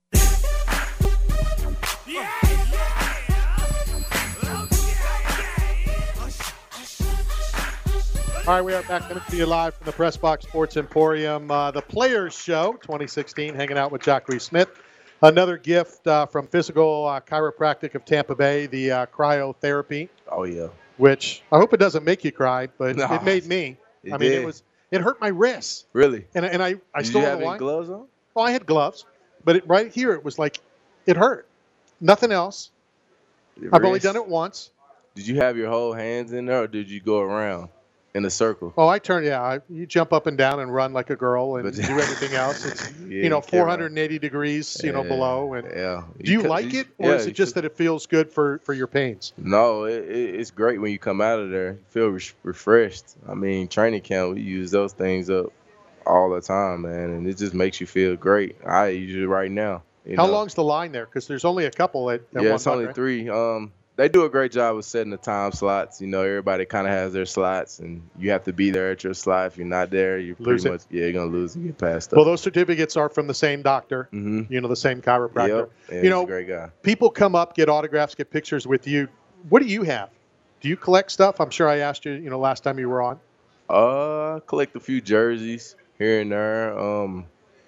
All right, we are back coming to you live from the Pressbox Sports Emporium, uh, the Players Show twenty sixteen, hanging out with Jacques Smith. Another gift uh, from Physical uh, Chiropractic of Tampa Bay, the uh, cryotherapy. Oh, yeah. Which I hope it doesn't make you cry, but No. it made me. It I mean, did. it was it hurt my wrists. Really? And, and I, I Did still you don't have know any why. gloves on? Well, I had gloves, but it, right here it was like, it hurt. Nothing else. Your I've only wrist? done it once. Did you have your whole hands in there, or did you go around in a circle? Oh, I turn, yeah. I, you jump up and down and run like a girl and But- do everything else. It's, Yeah, you know, you can't four hundred eighty degrees, you know, Yeah, below. And yeah. do you could- like it, or yeah, is you it just could- that it feels good for, for your pains? No, it, it, it's great when you come out of there. You feel re- refreshed. I mean, training camp, we use those things up all the time, man, and it just makes you feel great. I use it right now. You How know? long's the line there? Because there's only a couple at, at Yeah, one it's buck, only right? three. Um, they do a great job of setting the time slots. You know, everybody kind of has their slots, and you have to be there at your slot. If you're not there, you're Lose pretty it. much yeah, you're gonna lose and get passed Well, up. those certificates are from the same doctor, Mm-hmm. you know, the same chiropractor. Yep. Yeah, you he's know, a great guy. people come up, get autographs, get pictures with you. What do you have? Do you collect stuff? I'm sure I asked you, you know, last time you were on. Uh, I collect a few jerseys here and there. Um,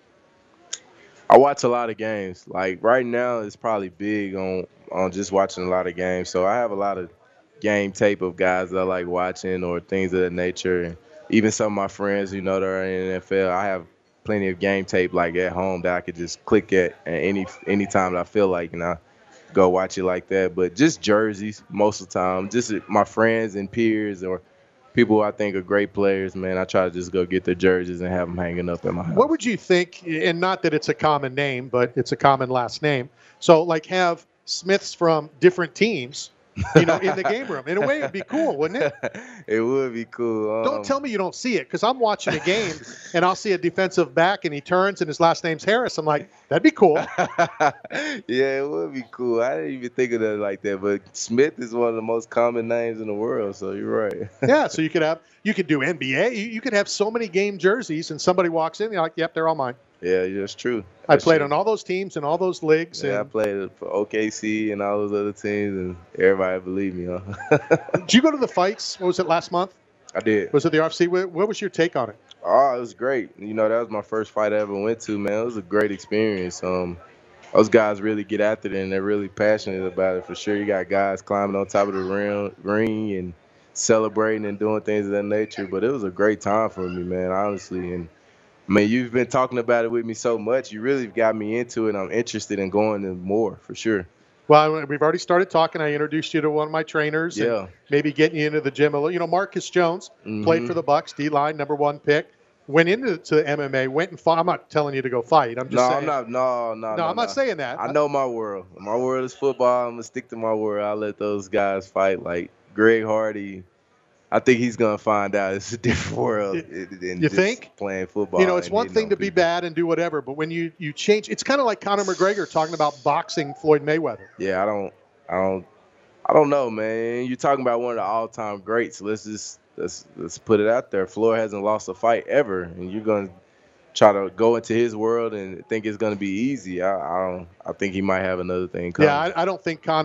I watch a lot of games. Like right now, it's probably big on on just watching a lot of games. So I have a lot of game tape of guys that I like watching or things of that nature. And even some of my friends, you know, that are in the N F L, I have plenty of game tape like at home that I could just click at at any any time that I feel like, and I go watch it like that. But just jerseys most of the time, just my friends and peers or people who I think are great players, man, I try to just go get their jerseys and have them hanging up at my house. What would you think, and not that it's a common name, but it's a common last name. So, like, have Smiths from different teams, you know, in the game room. In a way, it'd be cool, wouldn't it? It would be cool. Um, Don't tell me you don't see it, because I'm watching a game, and I'll see a defensive back, and he turns, and his last name's Harris. I'm like, that'd be cool. Yeah, it would be cool. I didn't even think of that like that, but Smith is one of the most common names in the world, so you're right. Yeah, so you could have, you could do N B A. You, you could have so many game jerseys, and somebody walks in, you're like, yep, they're all mine. Yeah, that's true. I That's played true. on all those teams and all those leagues. Yeah, I And played for O K C and all those other teams, and everybody believed me, huh? did you go to the fights? What was it, last month? I did. Was it the R F C? What, what was your take on it? Oh, it was great. You know, that was my first fight I ever went to, man. It was a great experience. Um, those guys really get after it, and they're really passionate about it for sure. You got guys climbing on top of the ring, ring and celebrating and doing things of that nature. But it was a great time for me, man, honestly. And, I mean, you've been talking about it with me so much. You really got me into it. I'm interested in going to more, for sure. Well, we've already started talking. I introduced you to one of my trainers. and Yeah. maybe getting you into the gym a little. You know, Marcus Jones played Mhm. for the Bucks, D-line, number one pick. Went into to M M A, went and fought. I'm not telling you to go fight. I'm just No, saying. I'm not. No, no, No, no. I'm not no. saying that. I know my world. My world is football. I'm gonna stick to my world. I'll let those guys fight. Like Greg Hardy, I think he's gonna find out it's a different world than You just think? playing football. You know, it's and one hitting thing on to be bad and do whatever, but when you, you change, it's kind of like Conor McGregor talking about boxing Floyd Mayweather. Yeah, I don't, I don't, I don't know, man. You're talking about one of the all-time greats. Let's just let's let's put it out there. Floyd hasn't lost a fight ever, and you're gonna try to go into his world and think it's gonna be easy. I, I don't. I think he might have another thing coming. Yeah, I, I don't think Conor.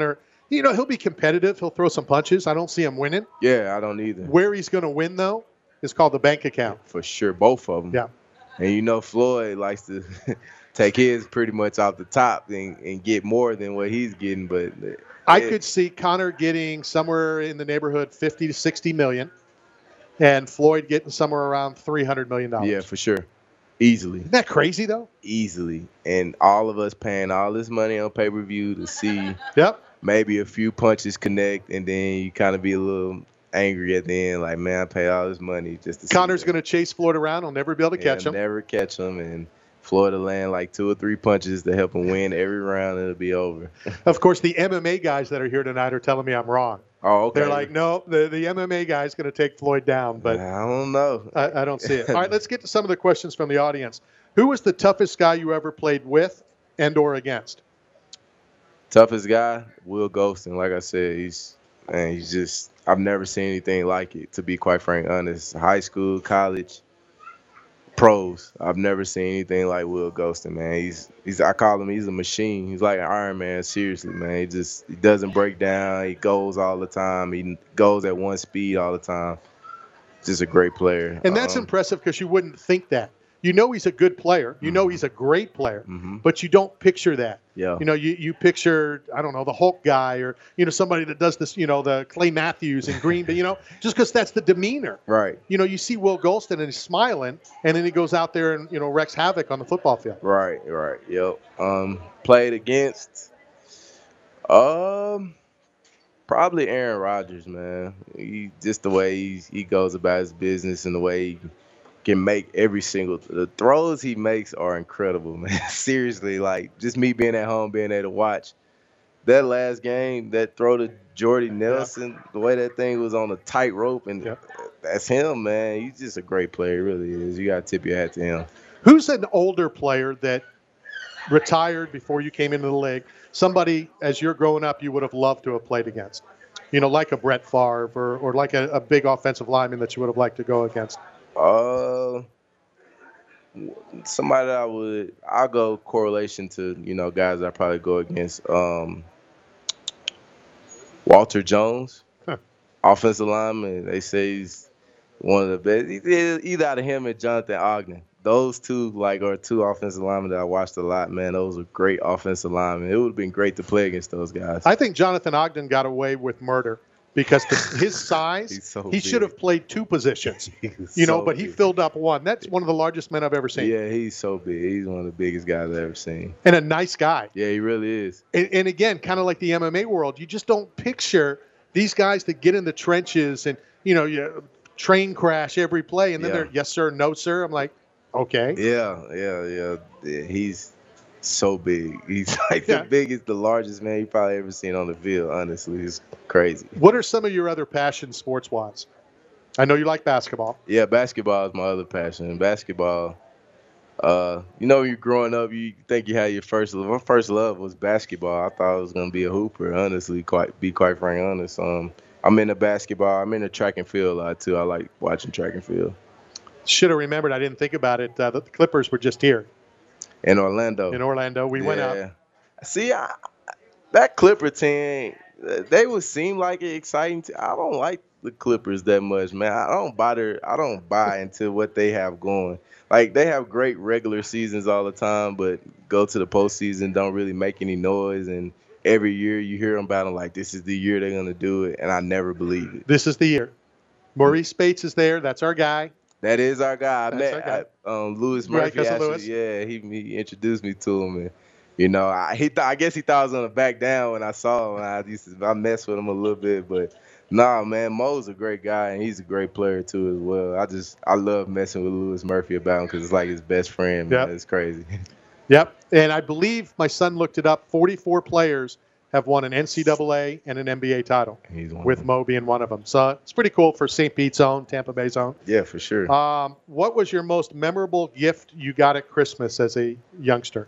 You know, he'll be competitive. He'll throw some punches. I don't see him winning. Yeah, I don't either. Where he's going to win, though, is called the bank account. For sure, both of them. Yeah. And you know, Floyd likes to take his pretty much off the top and, and get more than what he's getting. But I it, could see Conor getting somewhere in the neighborhood fifty to sixty million, and Floyd getting somewhere around three hundred million dollars. Yeah, for sure. Easily. Isn't that crazy, though? Easily. And all of us paying all this money on pay-per-view to see yep. maybe a few punches connect, and then you kind of be a little angry at the end, like, man, I pay all this money just to Conor's see going to chase Floyd around. He'll never be able to yeah, catch him. never catch him, and Floyd will land like two or three punches to help him win every round, and it'll be over. Of course, the M M A guys that are here tonight are telling me I'm wrong. Oh, okay. They're like, no, the, the M M A guy is going to take Floyd down, but I don't know. I, I don't see it. All right, let's get to some of the questions from the audience. Who was the toughest guy you ever played with and or against? Toughest guy, Will Golston. Like I said, he's man, he's just I've never seen anything like it, to be quite frank, honest. High school, college, pros. I've never seen anything like Will Golston, man. He's he's I call him he's a machine. He's like an Iron Man, seriously, man. He just he doesn't break down. He goes all the time. He goes at one speed all the time. Just a great player. And that's um, impressive because you wouldn't think that. You know he's a good player. You know he's a great player, mm-hmm. but you don't picture that. Yeah. You know, you, you picture, I don't know, the Hulk guy or, you know, somebody that does this, you know, the Clay Matthews in Green Bay, you know, just because that's the demeanor. Right. You know, you see Will Golston and he's smiling, and then he goes out there and, you know, wrecks havoc on the football field. Right, right. Yep. Um, played against um probably Aaron Rodgers, man. He just the way he, he goes about his business and the way he can make every single the throws he makes are incredible, man. Seriously, like just me being at home, being able to watch that last game, that throw to Jordy Nelson, yeah. the way that thing was on a tight rope, and yeah. that's him, man. He's just a great player, he really is. You got to tip your hat to him. Who's an older player that retired before you came into the league? Somebody, as you're growing up, you would have loved to have played against. You know, like a Brett Favre or, or like a, a big offensive lineman that you would have liked to go against. Uh, somebody that I would, I'll go correlation to, you know, guys I probably go against. Um, Walter Jones, huh. offensive lineman. They say he's one of the best. Either out of him and Jonathan Ogden. Those two, like, are two offensive linemen that I watched a lot, man. Those are great offensive linemen. It would have been great to play against those guys. I think Jonathan Ogden got away with murder. Because the, his size, so he big. should have played two positions, you know, so but he big. filled up one. That's one of the largest men I've ever seen. Yeah, he's so big. He's one of the biggest guys I've ever seen. And a nice guy. Yeah, he really is. And, and again, kind of like the M M A world, you just don't picture these guys that get in the trenches and, you know, you train crash every play. And then yeah. they're, yes, sir, no, sir. I'm like, okay. Yeah, yeah, yeah. yeah he's so big. He's like yeah. the biggest, the largest man you probably ever seen on the field, honestly. It's crazy. What are some of your other passions sports-wise? I know you like basketball. Yeah, basketball is my other passion. Basketball, uh, you know, when you're growing up, you think you had your first love. My first love was basketball. I thought I was going to be a hooper, honestly, quite be quite frank honest. Um, I'm into basketball. I'm into track and field a lot, too. I like watching track and field. Should have remembered. I didn't think about it. Uh, the Clippers were just here. In Orlando. In Orlando. We yeah. went out. See, I, that Clipper team, they would seem like an exciting team. I don't like the Clippers that much, man. I don't buy their, I don't buy into what they have going. Like, they have great regular seasons all the time, but go to the postseason, don't really make any noise. And every year you hear them about them like, this is the year they're going to do it, and I never believe it. This is the year. Maurice Spates is there. That's our guy. That is our guy. I That's met our guy. I, um, Louis Murphy. Right, actually, Lewis. yeah, he, he introduced me to him, and you know, I he th- I guess he thought I was gonna back down when I saw him. I used to I messed with him a little bit, but nah, man, Mo's a great guy, and he's a great player too as well. I just I love messing with Louis Murphy about him because it's like his best friend. Man. Yep. It's crazy. Yep, and I believe my son looked it up. forty-four players have won an N C double A and an N B A title, with Mo being one of them. So it's pretty cool for Saint Pete's own, Tampa Bay's own. Yeah, for sure. Um, what was your most memorable gift you got at Christmas as a youngster?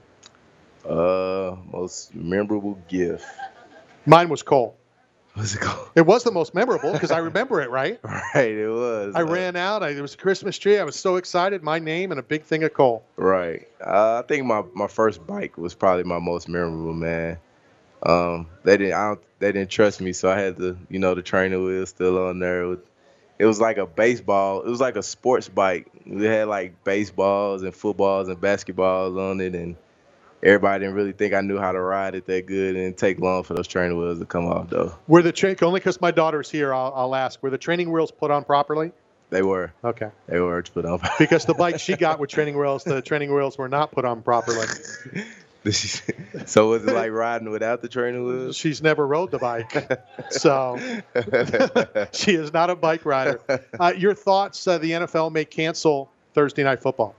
Uh, most memorable gift. Mine was Cole. What's it called? It was the most memorable because I remember it, right? Right, it was. I uh, ran out. I, there was a Christmas tree. I was so excited. My name and a big thing of Cole. Right. Uh, I think my, my first bike was probably my most memorable, man. um, they didn't. I don't, they didn't trust me, so I had to, you know, the training wheel still on there. With, it was like a baseball. It was like a sports bike. We had like baseballs and footballs and basketballs on it, and everybody didn't really think I knew how to ride it that good, and it didn't take long for those training wheels to come off, though. Were the tra- only because my daughter's here, I'll, I'll ask. Were the training wheels put on properly? They were. Okay. They were put on. Because the bike she got with training wheels, the training wheels were not put on properly. So was it like riding without the training wheels? She's never rode the bike, so she is not a bike rider. Uh, your thoughts? Uh, the N F L may cancel Thursday Night Football.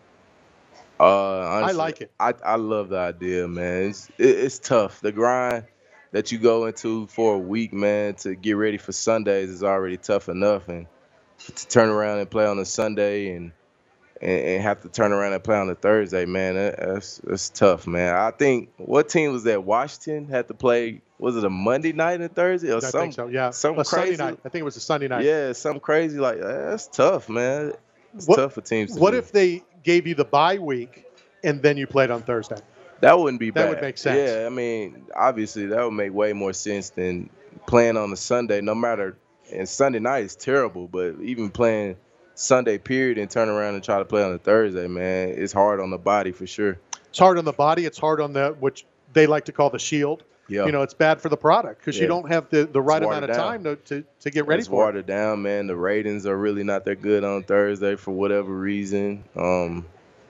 Uh, honestly, I like it. I, I love the idea, man. It's it, it's tough. The grind that you go into for a week, man, to get ready for Sundays is already tough enough, and to turn around and play on a Sunday and and, and have to turn around and play on a Thursday, man, that, that's that's tough, man. I think what team was that? Washington had to play. Was it a Monday night and Thursday or I something? think so. Yeah, something a crazy. Sunday night. I think it was a Sunday night. Yeah, something crazy like that. That's tough, man. It's what, tough for teams. To what do. if they gave you the bye week and then you played on Thursday? That wouldn't be that bad. That would make sense. Yeah, I mean, obviously that would make way more sense than playing on a Sunday. No matter, and Sunday night is terrible, but even playing Sunday period and turn around and try to play on a Thursday, man, it's hard on the body for sure. It's hard on the body. It's hard on the, which they like to call the shield. Yeah. You know, it's bad for the product because Yeah. you don't have the, the right It's amount of watered time down. to, to, to get ready It's for it. watered down, man. The ratings are really not that good on Thursday for whatever reason. Um,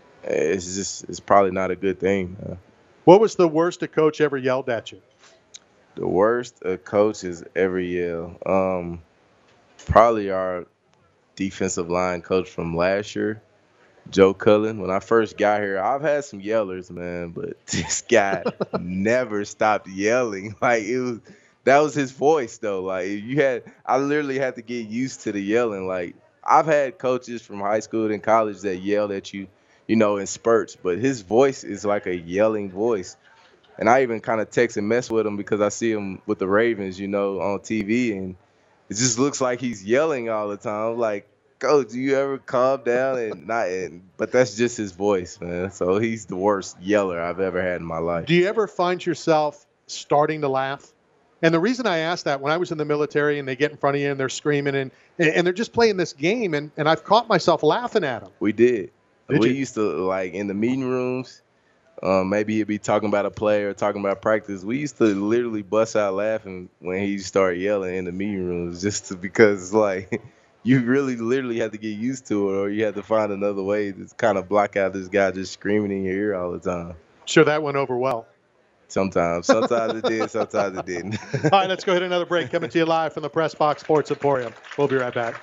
it's just, it's probably not a good thing. Uh, What was the worst a coach ever yelled at you? The worst a coach has ever yelled. Um, probably our defensive line coach from last year, Joe Cullen. When I first got here, I've had some yellers, man, but this guy never stopped yelling. Like it was, that was his voice though. Like you had, I literally had to get used to the yelling. Like I've had coaches from high school and college that yelled at you, you know, in spurts, but his voice is like a yelling voice. And I even kind of text and mess with him because I see him with the Ravens, you know, on T V, and it just looks like he's yelling all the time. I'm like, Coach, do you ever calm down and not? And, but that's just his voice, man. So he's the worst yeller I've ever had in my life. Do you ever find yourself starting to laugh? And the reason I ask that, when I was in the military and they get in front of you and they're screaming and and they're just playing this game, and, and I've caught myself laughing at them. We did. Did we you? used to, like, in the meeting rooms, um, maybe he'd be talking about a play or talking about practice. We used to literally bust out laughing when he started yelling in the meeting rooms just to, because, like, you really literally had to get used to it, or you had to find another way to kind of block out this guy just screaming in your ear all the time. Sure, that went over well. Sometimes. Sometimes it did, sometimes it didn't. All right, let's go ahead another break. Coming to you live from the Press Box Sports Emporium. We'll be right back.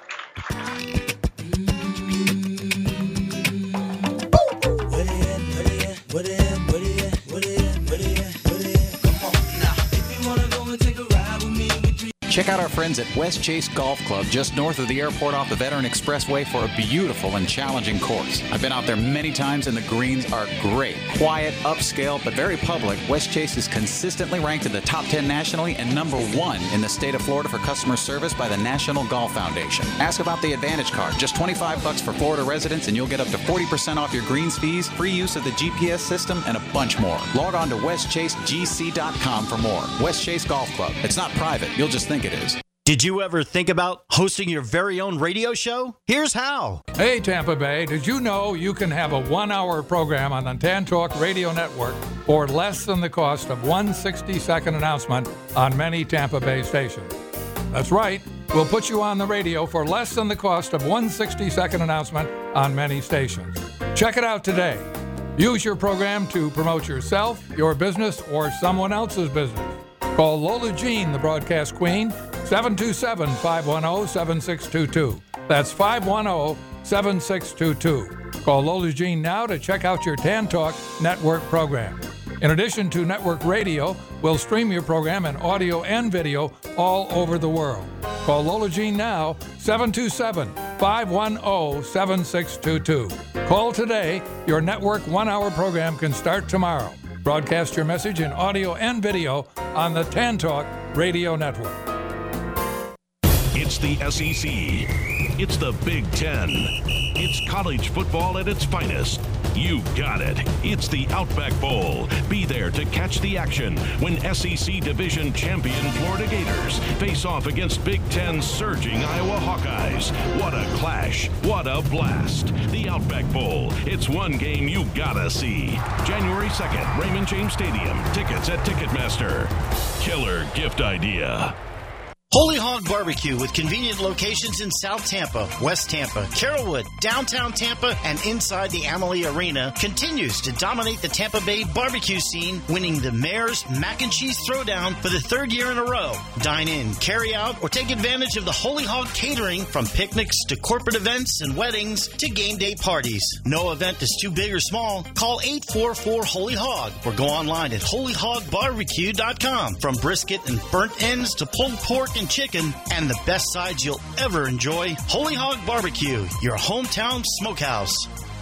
Check out our friends at West Chase Golf Club just north of the airport off the Veteran Expressway for a beautiful and challenging course. I've been out there many times and the greens are great. Quiet, upscale, but very public, West Chase is consistently ranked in the top ten nationally and number one in the state of Florida for customer service by the National Golf Foundation. Ask about the Advantage Card. Just twenty-five bucks for Florida residents and you'll get up to forty percent off your greens fees, free use of the G P S system, and a bunch more. Log on to west chase g c dot com for more. West Chase Golf Club. It's not private. You'll just think it is. Did you ever think about hosting your very own radio show? Here's how. Hey, Tampa Bay, did you know you can have a one-hour program on the Tan Talk Radio Network for less than the cost of one sixty-second announcement on many Tampa Bay stations? That's right. We'll put you on the radio for less than the cost of one sixty-second announcement on many stations. Check it out today. Use your program to promote yourself, your business, or someone else's business. Call Lola Jean, the broadcast queen, seven two seven, five one zero, seven six two two. That's five one zero, seven six two two. Call Lola Jean now to check out your Tan Talk Network program. In addition to network radio, we'll stream your program in audio and video all over the world. Call Lola Jean now, seven two seven, five one zero, seven six two two. Call today. Your network one-hour program can start tomorrow. Broadcast your message in audio and video on the Tan Talk Radio Network. It's the S E C. It's the Big Ten. It's college football at its finest. You got it. It's the Outback Bowl. Be there to catch the action when S E C Division champion Florida Gators face off against Big Ten surging Iowa Hawkeyes. What a clash. What a blast. The Outback Bowl. It's one game you gotta see. January second, Raymond James Stadium. Tickets at Ticketmaster. Killer gift idea. Holy Hog Barbecue with convenient locations in South Tampa, West Tampa, Carrollwood, downtown Tampa, and inside the Amalie Arena continues to dominate the Tampa Bay barbecue scene, winning the Mayor's Mac and Cheese Throwdown for the third year in a row. Dine in, carry out, or take advantage of the Holy Hog catering from picnics to corporate events and weddings to game day parties. No event is too big or small. Call eight four four Holy Hog or go online at holy hog barbecue dot com. From brisket and burnt ends to pulled pork and chicken and the best sides you'll ever enjoy, Holy Hog Barbecue, your hometown smokehouse.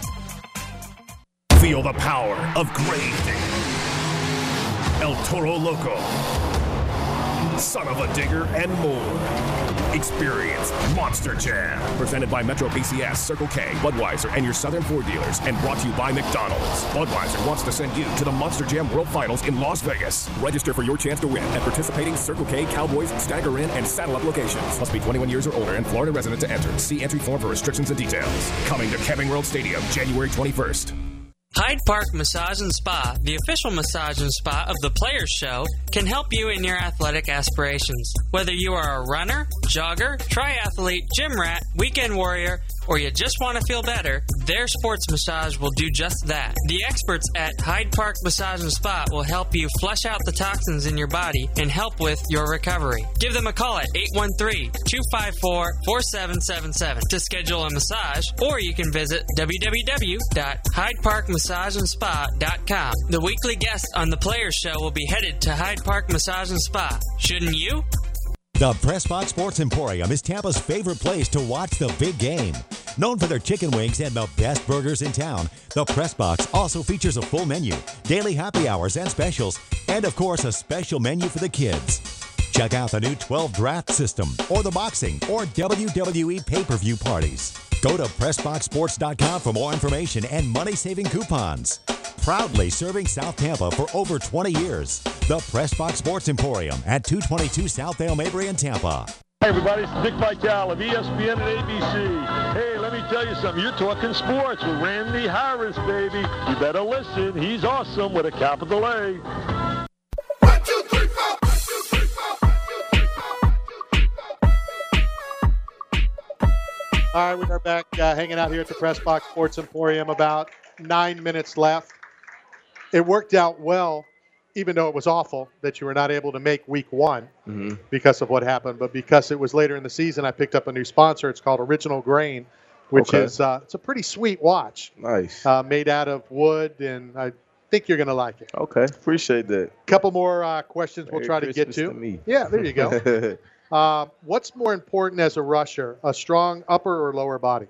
Feel the power of Grade. El Toro Loco. Son of a Digger and more. Experience Monster Jam. Presented by Metro P C S, Circle K, Budweiser, and your Southern Ford dealers, and brought to you by McDonald's. Budweiser wants to send you to the Monster Jam World Finals in Las Vegas. Register for your chance to win at participating Circle K, Cowboys, Stagger Inn, and Saddle Up locations. Must be twenty-one years or older and Florida resident to enter. See entry form for restrictions and details. Coming to Camping World Stadium, January twenty-first. Hyde Park Massage and Spa, the official massage and spa of the Players Show, can help you in your athletic aspirations. Whether you are a runner, jogger, triathlete, gym rat, weekend warrior, or you just want to feel better, their sports massage will do just that. The experts at Hyde Park Massage and Spa will help you flush out the toxins in your body and help with your recovery. Give them a call at eight one three, two five four, four seven seven seven to schedule a massage, or you can visit w w w dot hyde park massage and spa dot com. The weekly guest on the Players Show will be headed to Hyde Park Massage and Spa. Shouldn't you? The Pressbox Sports Emporium is Tampa's favorite place to watch the big game. Known for their chicken wings and the best burgers in town, the Pressbox also features a full menu, daily happy hours and specials, and of course a special menu for the kids. Check out the new twelve draft system, or the boxing, or W W E pay-per-view parties. Go to press box sports dot com for more information and money-saving coupons. Proudly serving South Tampa for over twenty years. The Pressbox Sports Emporium at two twenty-two South Dale Mabry in Tampa. Hey everybody, it's Dick Vitale of E S P N and A B C. Hey, let me tell you something. You're talking sports with Randy Harris, baby. You better listen. He's awesome with a capital A. One, two, three, four. One, two, three, four. One, two, three, four. One, two, three, four. All right, we are back uh, hanging out here at the Pressbox Sports Emporium. About nine minutes left. It worked out well, even though it was awful that you were not able to make week one mm-hmm. because of what happened. But because it was later in the season, I picked up a new sponsor. It's called Original Grain, which okay. is uh, it's a pretty sweet watch. Nice. Uh, made out of wood, and I think you're going to like it. Okay, appreciate that. Couple more uh, questions Merry we'll try Christmas to get to. to me. Yeah, there you go. uh, what's more important as a rusher, a strong upper or lower body?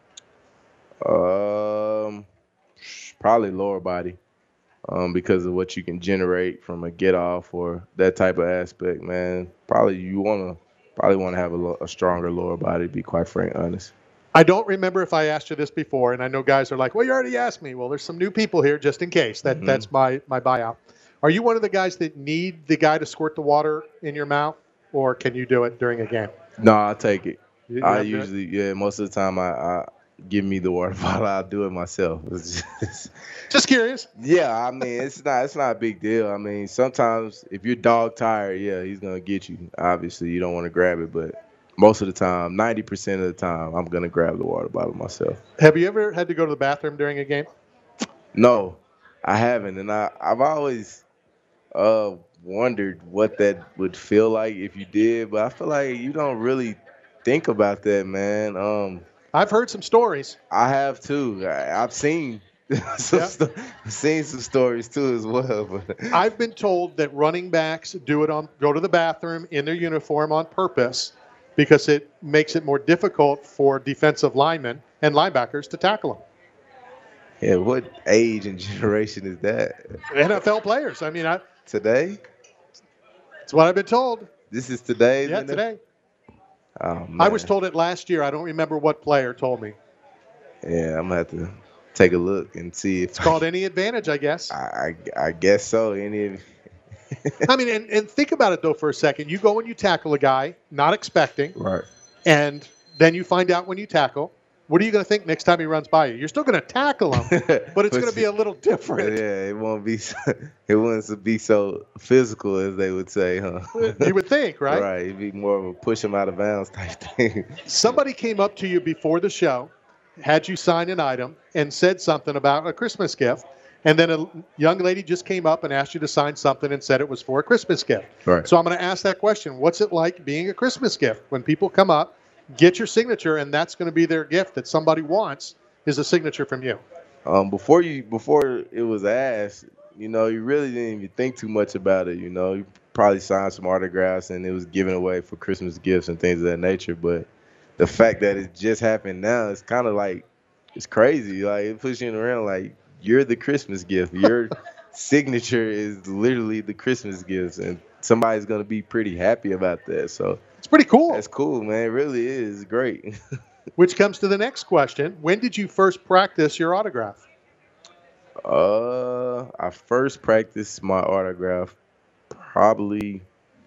Um, probably lower body. Um, because of what you can generate from a get off or that type of aspect, man. Probably you want to probably want to have a, lo- a stronger lower body, to be quite frank, honest. I don't remember if I asked you this before, and I know guys are like, well, you already asked me. Well, there's some new people here just in case. That mm-hmm. That's my, my buyout. Are you one of the guys that need the guy to squirt the water in your mouth, or can you do it during a game? No, I'll take it. You, you I usually, yeah, most of the time I, I give me the water bottle. I'll do it myself. It's just, just curious. Yeah, I mean, it's not it's not a big deal. I mean, sometimes if you're dog tired, yeah, he's gonna get you. Obviously, you don't want to grab it, but most of the time, ninety percent of the time, I'm gonna grab the water bottle myself. Have you ever had to go to the bathroom during a game? No, I haven't, and I I've always uh wondered what that would feel like if you did, but I feel like you don't really think about that, man. Um. I've heard some stories. I have too. I, I've seen some yeah. sto- seen some stories too as well. But I've been told that running backs do it on go to the bathroom in their uniform on purpose because it makes it more difficult for defensive linemen and linebackers to tackle them. Yeah, what age and generation is that? N F L players. I mean, I today. That's what I've been told. This is today. Yeah, today. Oh, man. I was told it last year. I don't remember what player told me. Yeah, I'm gonna have to take a look and see if it's called any advantage, I guess. I, I, I guess so. Any. I mean, and, and think about it, though, for a second. You go and you tackle a guy, not expecting. Right. And then you find out when you tackle. What are you going to think next time he runs by you? You're still going to tackle him, but it's going to be a little different. Yeah, it won't be. So, it wouldn't be so physical as they would say, huh? You would think, right? Right. It'd be more of a push him out of bounds type thing. Somebody came up to you before the show, had you sign an item, and said something about a Christmas gift. And then a young lady just came up and asked you to sign something and said it was for a Christmas gift. Right. So I'm going to ask that question. What's it like being a Christmas gift when people come up, get your signature, and that's going to be their gift that somebody wants is a signature from you? Um, before you, before it was asked, you know, you really didn't even think too much about it. You know, you probably signed some autographs and it was given away for Christmas gifts and things of that nature. But the fact that it just happened now, it's kind of like, it's crazy. Like, it puts you around like, you're the Christmas gift. Your signature is literally the Christmas gifts, and somebody's going to be pretty happy about that. So it's pretty cool. That's cool, man. It really is great. Which comes to the next question. When did you first practice your autograph? Uh, I first practiced my autograph probably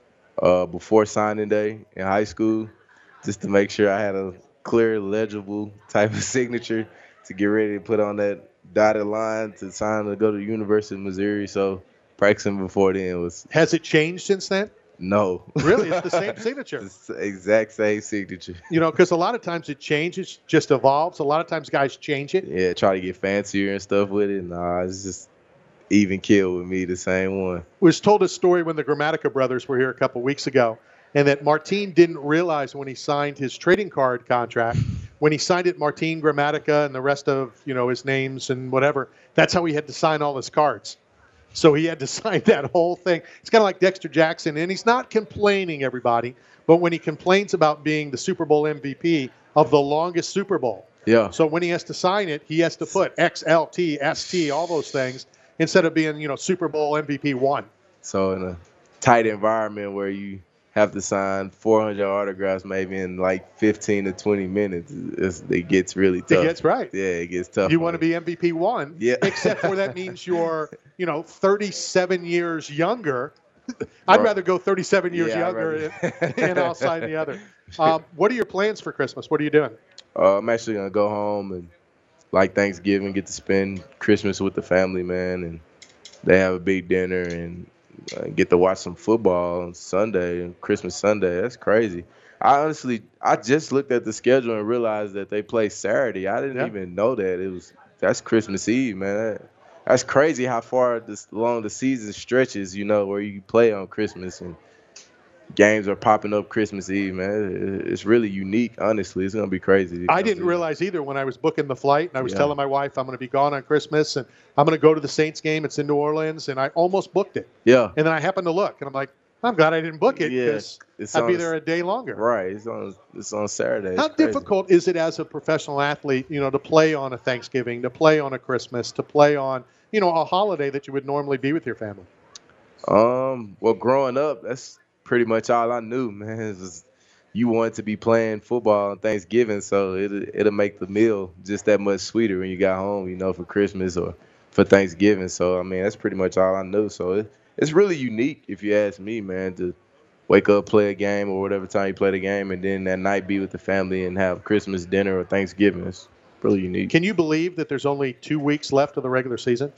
uh, before signing day in high school, just to make sure I had a clear, legible type of signature to get ready to put on that dotted line to sign to go to the University of Missouri. So practicing before then was. Has it changed since then? No. Really? It's the same signature. It's the exact same signature. You know, because a lot of times it changes, just evolves. A lot of times guys change it. Yeah, try to get fancier and stuff with it. Nah, it's just even kill with me, the same one. Was told a story when the Grammatica brothers were here a couple weeks ago, and that Martin didn't realize when he signed his trading card contract, when he signed it, Martin Grammatica and the rest of, you know, his names and whatever, that's how he had to sign all his cards. So he had to sign that whole thing. It's kind of like Dexter Jackson, and he's not complaining, everybody, but when he complains about being the Super Bowl M V P of the longest Super Bowl. Yeah. So when he has to sign it, he has to put X L T, S T, all those things, instead of being, you know, Super Bowl M V P one. So in a tight environment where you have to sign four hundred autographs maybe in like fifteen to twenty minutes, it's, it gets really tough. It gets right. Yeah, it gets tough. You want to be M V P one, yeah. Except for that means you're, you know, thirty-seven years younger. I'd Right. rather go thirty-seven years Yeah, I'd younger rather- and, and I'll sign the other. Um, what are your plans for Christmas? What are you doing? Uh, I'm actually gonna go home and like Thanksgiving, get to spend Christmas with the family, man, and they have a big dinner and uh, get to watch some football on Sunday and Christmas Sunday. That's crazy. I honestly, I just looked at the schedule and realized that they play Saturday. I didn't Yeah. even know that it was. That's Christmas Eve, man. That, that's crazy how far this long the season stretches. You know, where you play on Christmas and games are popping up Christmas Eve, man. It's really unique, honestly. It's going to be crazy. I didn't realize either when I was booking the flight, and I was Yeah. telling my wife I'm going to be gone on Christmas, and I'm going to go to the Saints game. It's in New Orleans, and I almost booked it. Yeah. And then I happened to look, and I'm like, I'm glad I didn't book it Yeah, because it's I'd be on- there a day longer. Right. It's on it's on Saturday. It's How crazy. difficult is it as a professional athlete, you know, to play on a Thanksgiving, to play on a Christmas, to play on, you know, a holiday that you would normally be with your family? Um, well, growing up, that's pretty much all I knew, man. It was, you wanted to be playing football on Thanksgiving, so it it'll make the meal just that much sweeter when you got home, you know, for Christmas or for Thanksgiving. So I mean, that's pretty much all I knew. So it, it's really unique, if you ask me, man, to wake up, play a game, or whatever time you play the game, and then that night be with the family and have Christmas dinner or Thanksgiving. It's really unique. Can you believe that there's only two weeks left of the regular season?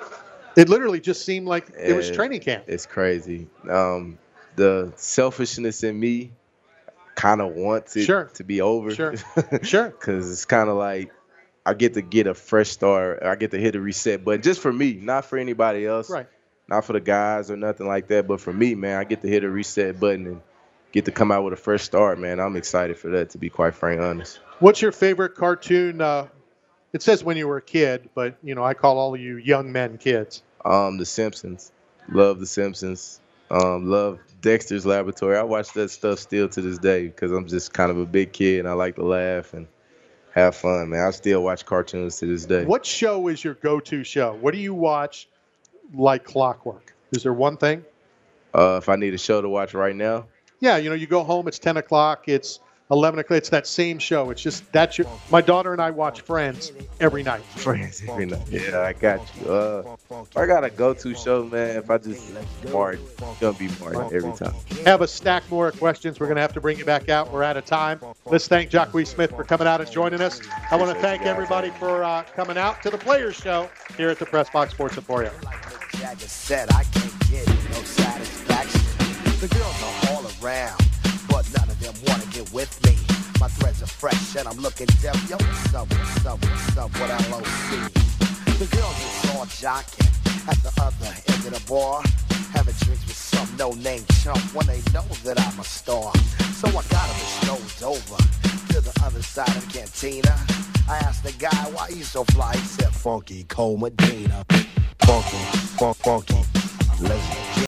It literally just seemed like it was Yeah, training camp. It's crazy. Um, the selfishness in me kind of wants it Sure. to be over. Sure. Sure. Because it's kind of like I get to get a fresh start. I get to hit a reset button just for me, not for anybody else. Right. Not for the guys or nothing like that. But for me, man, I get to hit a reset button and get to come out with a fresh start, man. I'm excited for that, to be quite frank honest. What's your favorite cartoon? Uh, it says when you were a kid, but, you know, I call all of you young men kids. Um, The Simpsons. Love The Simpsons. Um, love Dexter's Laboratory. I watch that stuff still to this day because I'm just kind of a big kid and I like to laugh and have fun, man. I still watch cartoons to this day. What show is your go-to show? What do you watch like clockwork? Is there one thing? Uh, if I need a show to watch right now, Yeah, you know, you go home, it's ten o'clock, it's eleven o'clock. It's that same show. It's just that's your. My daughter and I watch Friends every night. Friends every night. Yeah, I got you. Uh, I got a go-to show, man. If I just Martin, it's gonna be Martin every time. Have a stack more of questions. We're gonna have to bring you back out. We're out of time. Let's thank Jacques Smith for coming out and joining us. I want to thank everybody for uh, coming out to the Players Show here at the Press Box Sports Emporium. Jagger said I can't get no satisfaction. The girls are all around, but none of them want to get with me. My threads are fresh and I'm looking deaf. Yo, what's up, what's up, what's up, what L O C? The girls just all jocking at the other end of the bar, having drinks with some no-name chump when they know that I'm a star. So I got them strolled over to the other side of the cantina. I asked the guy why he's so fly. He said, Funky Cole Medina. Funky, funk, funky. Let's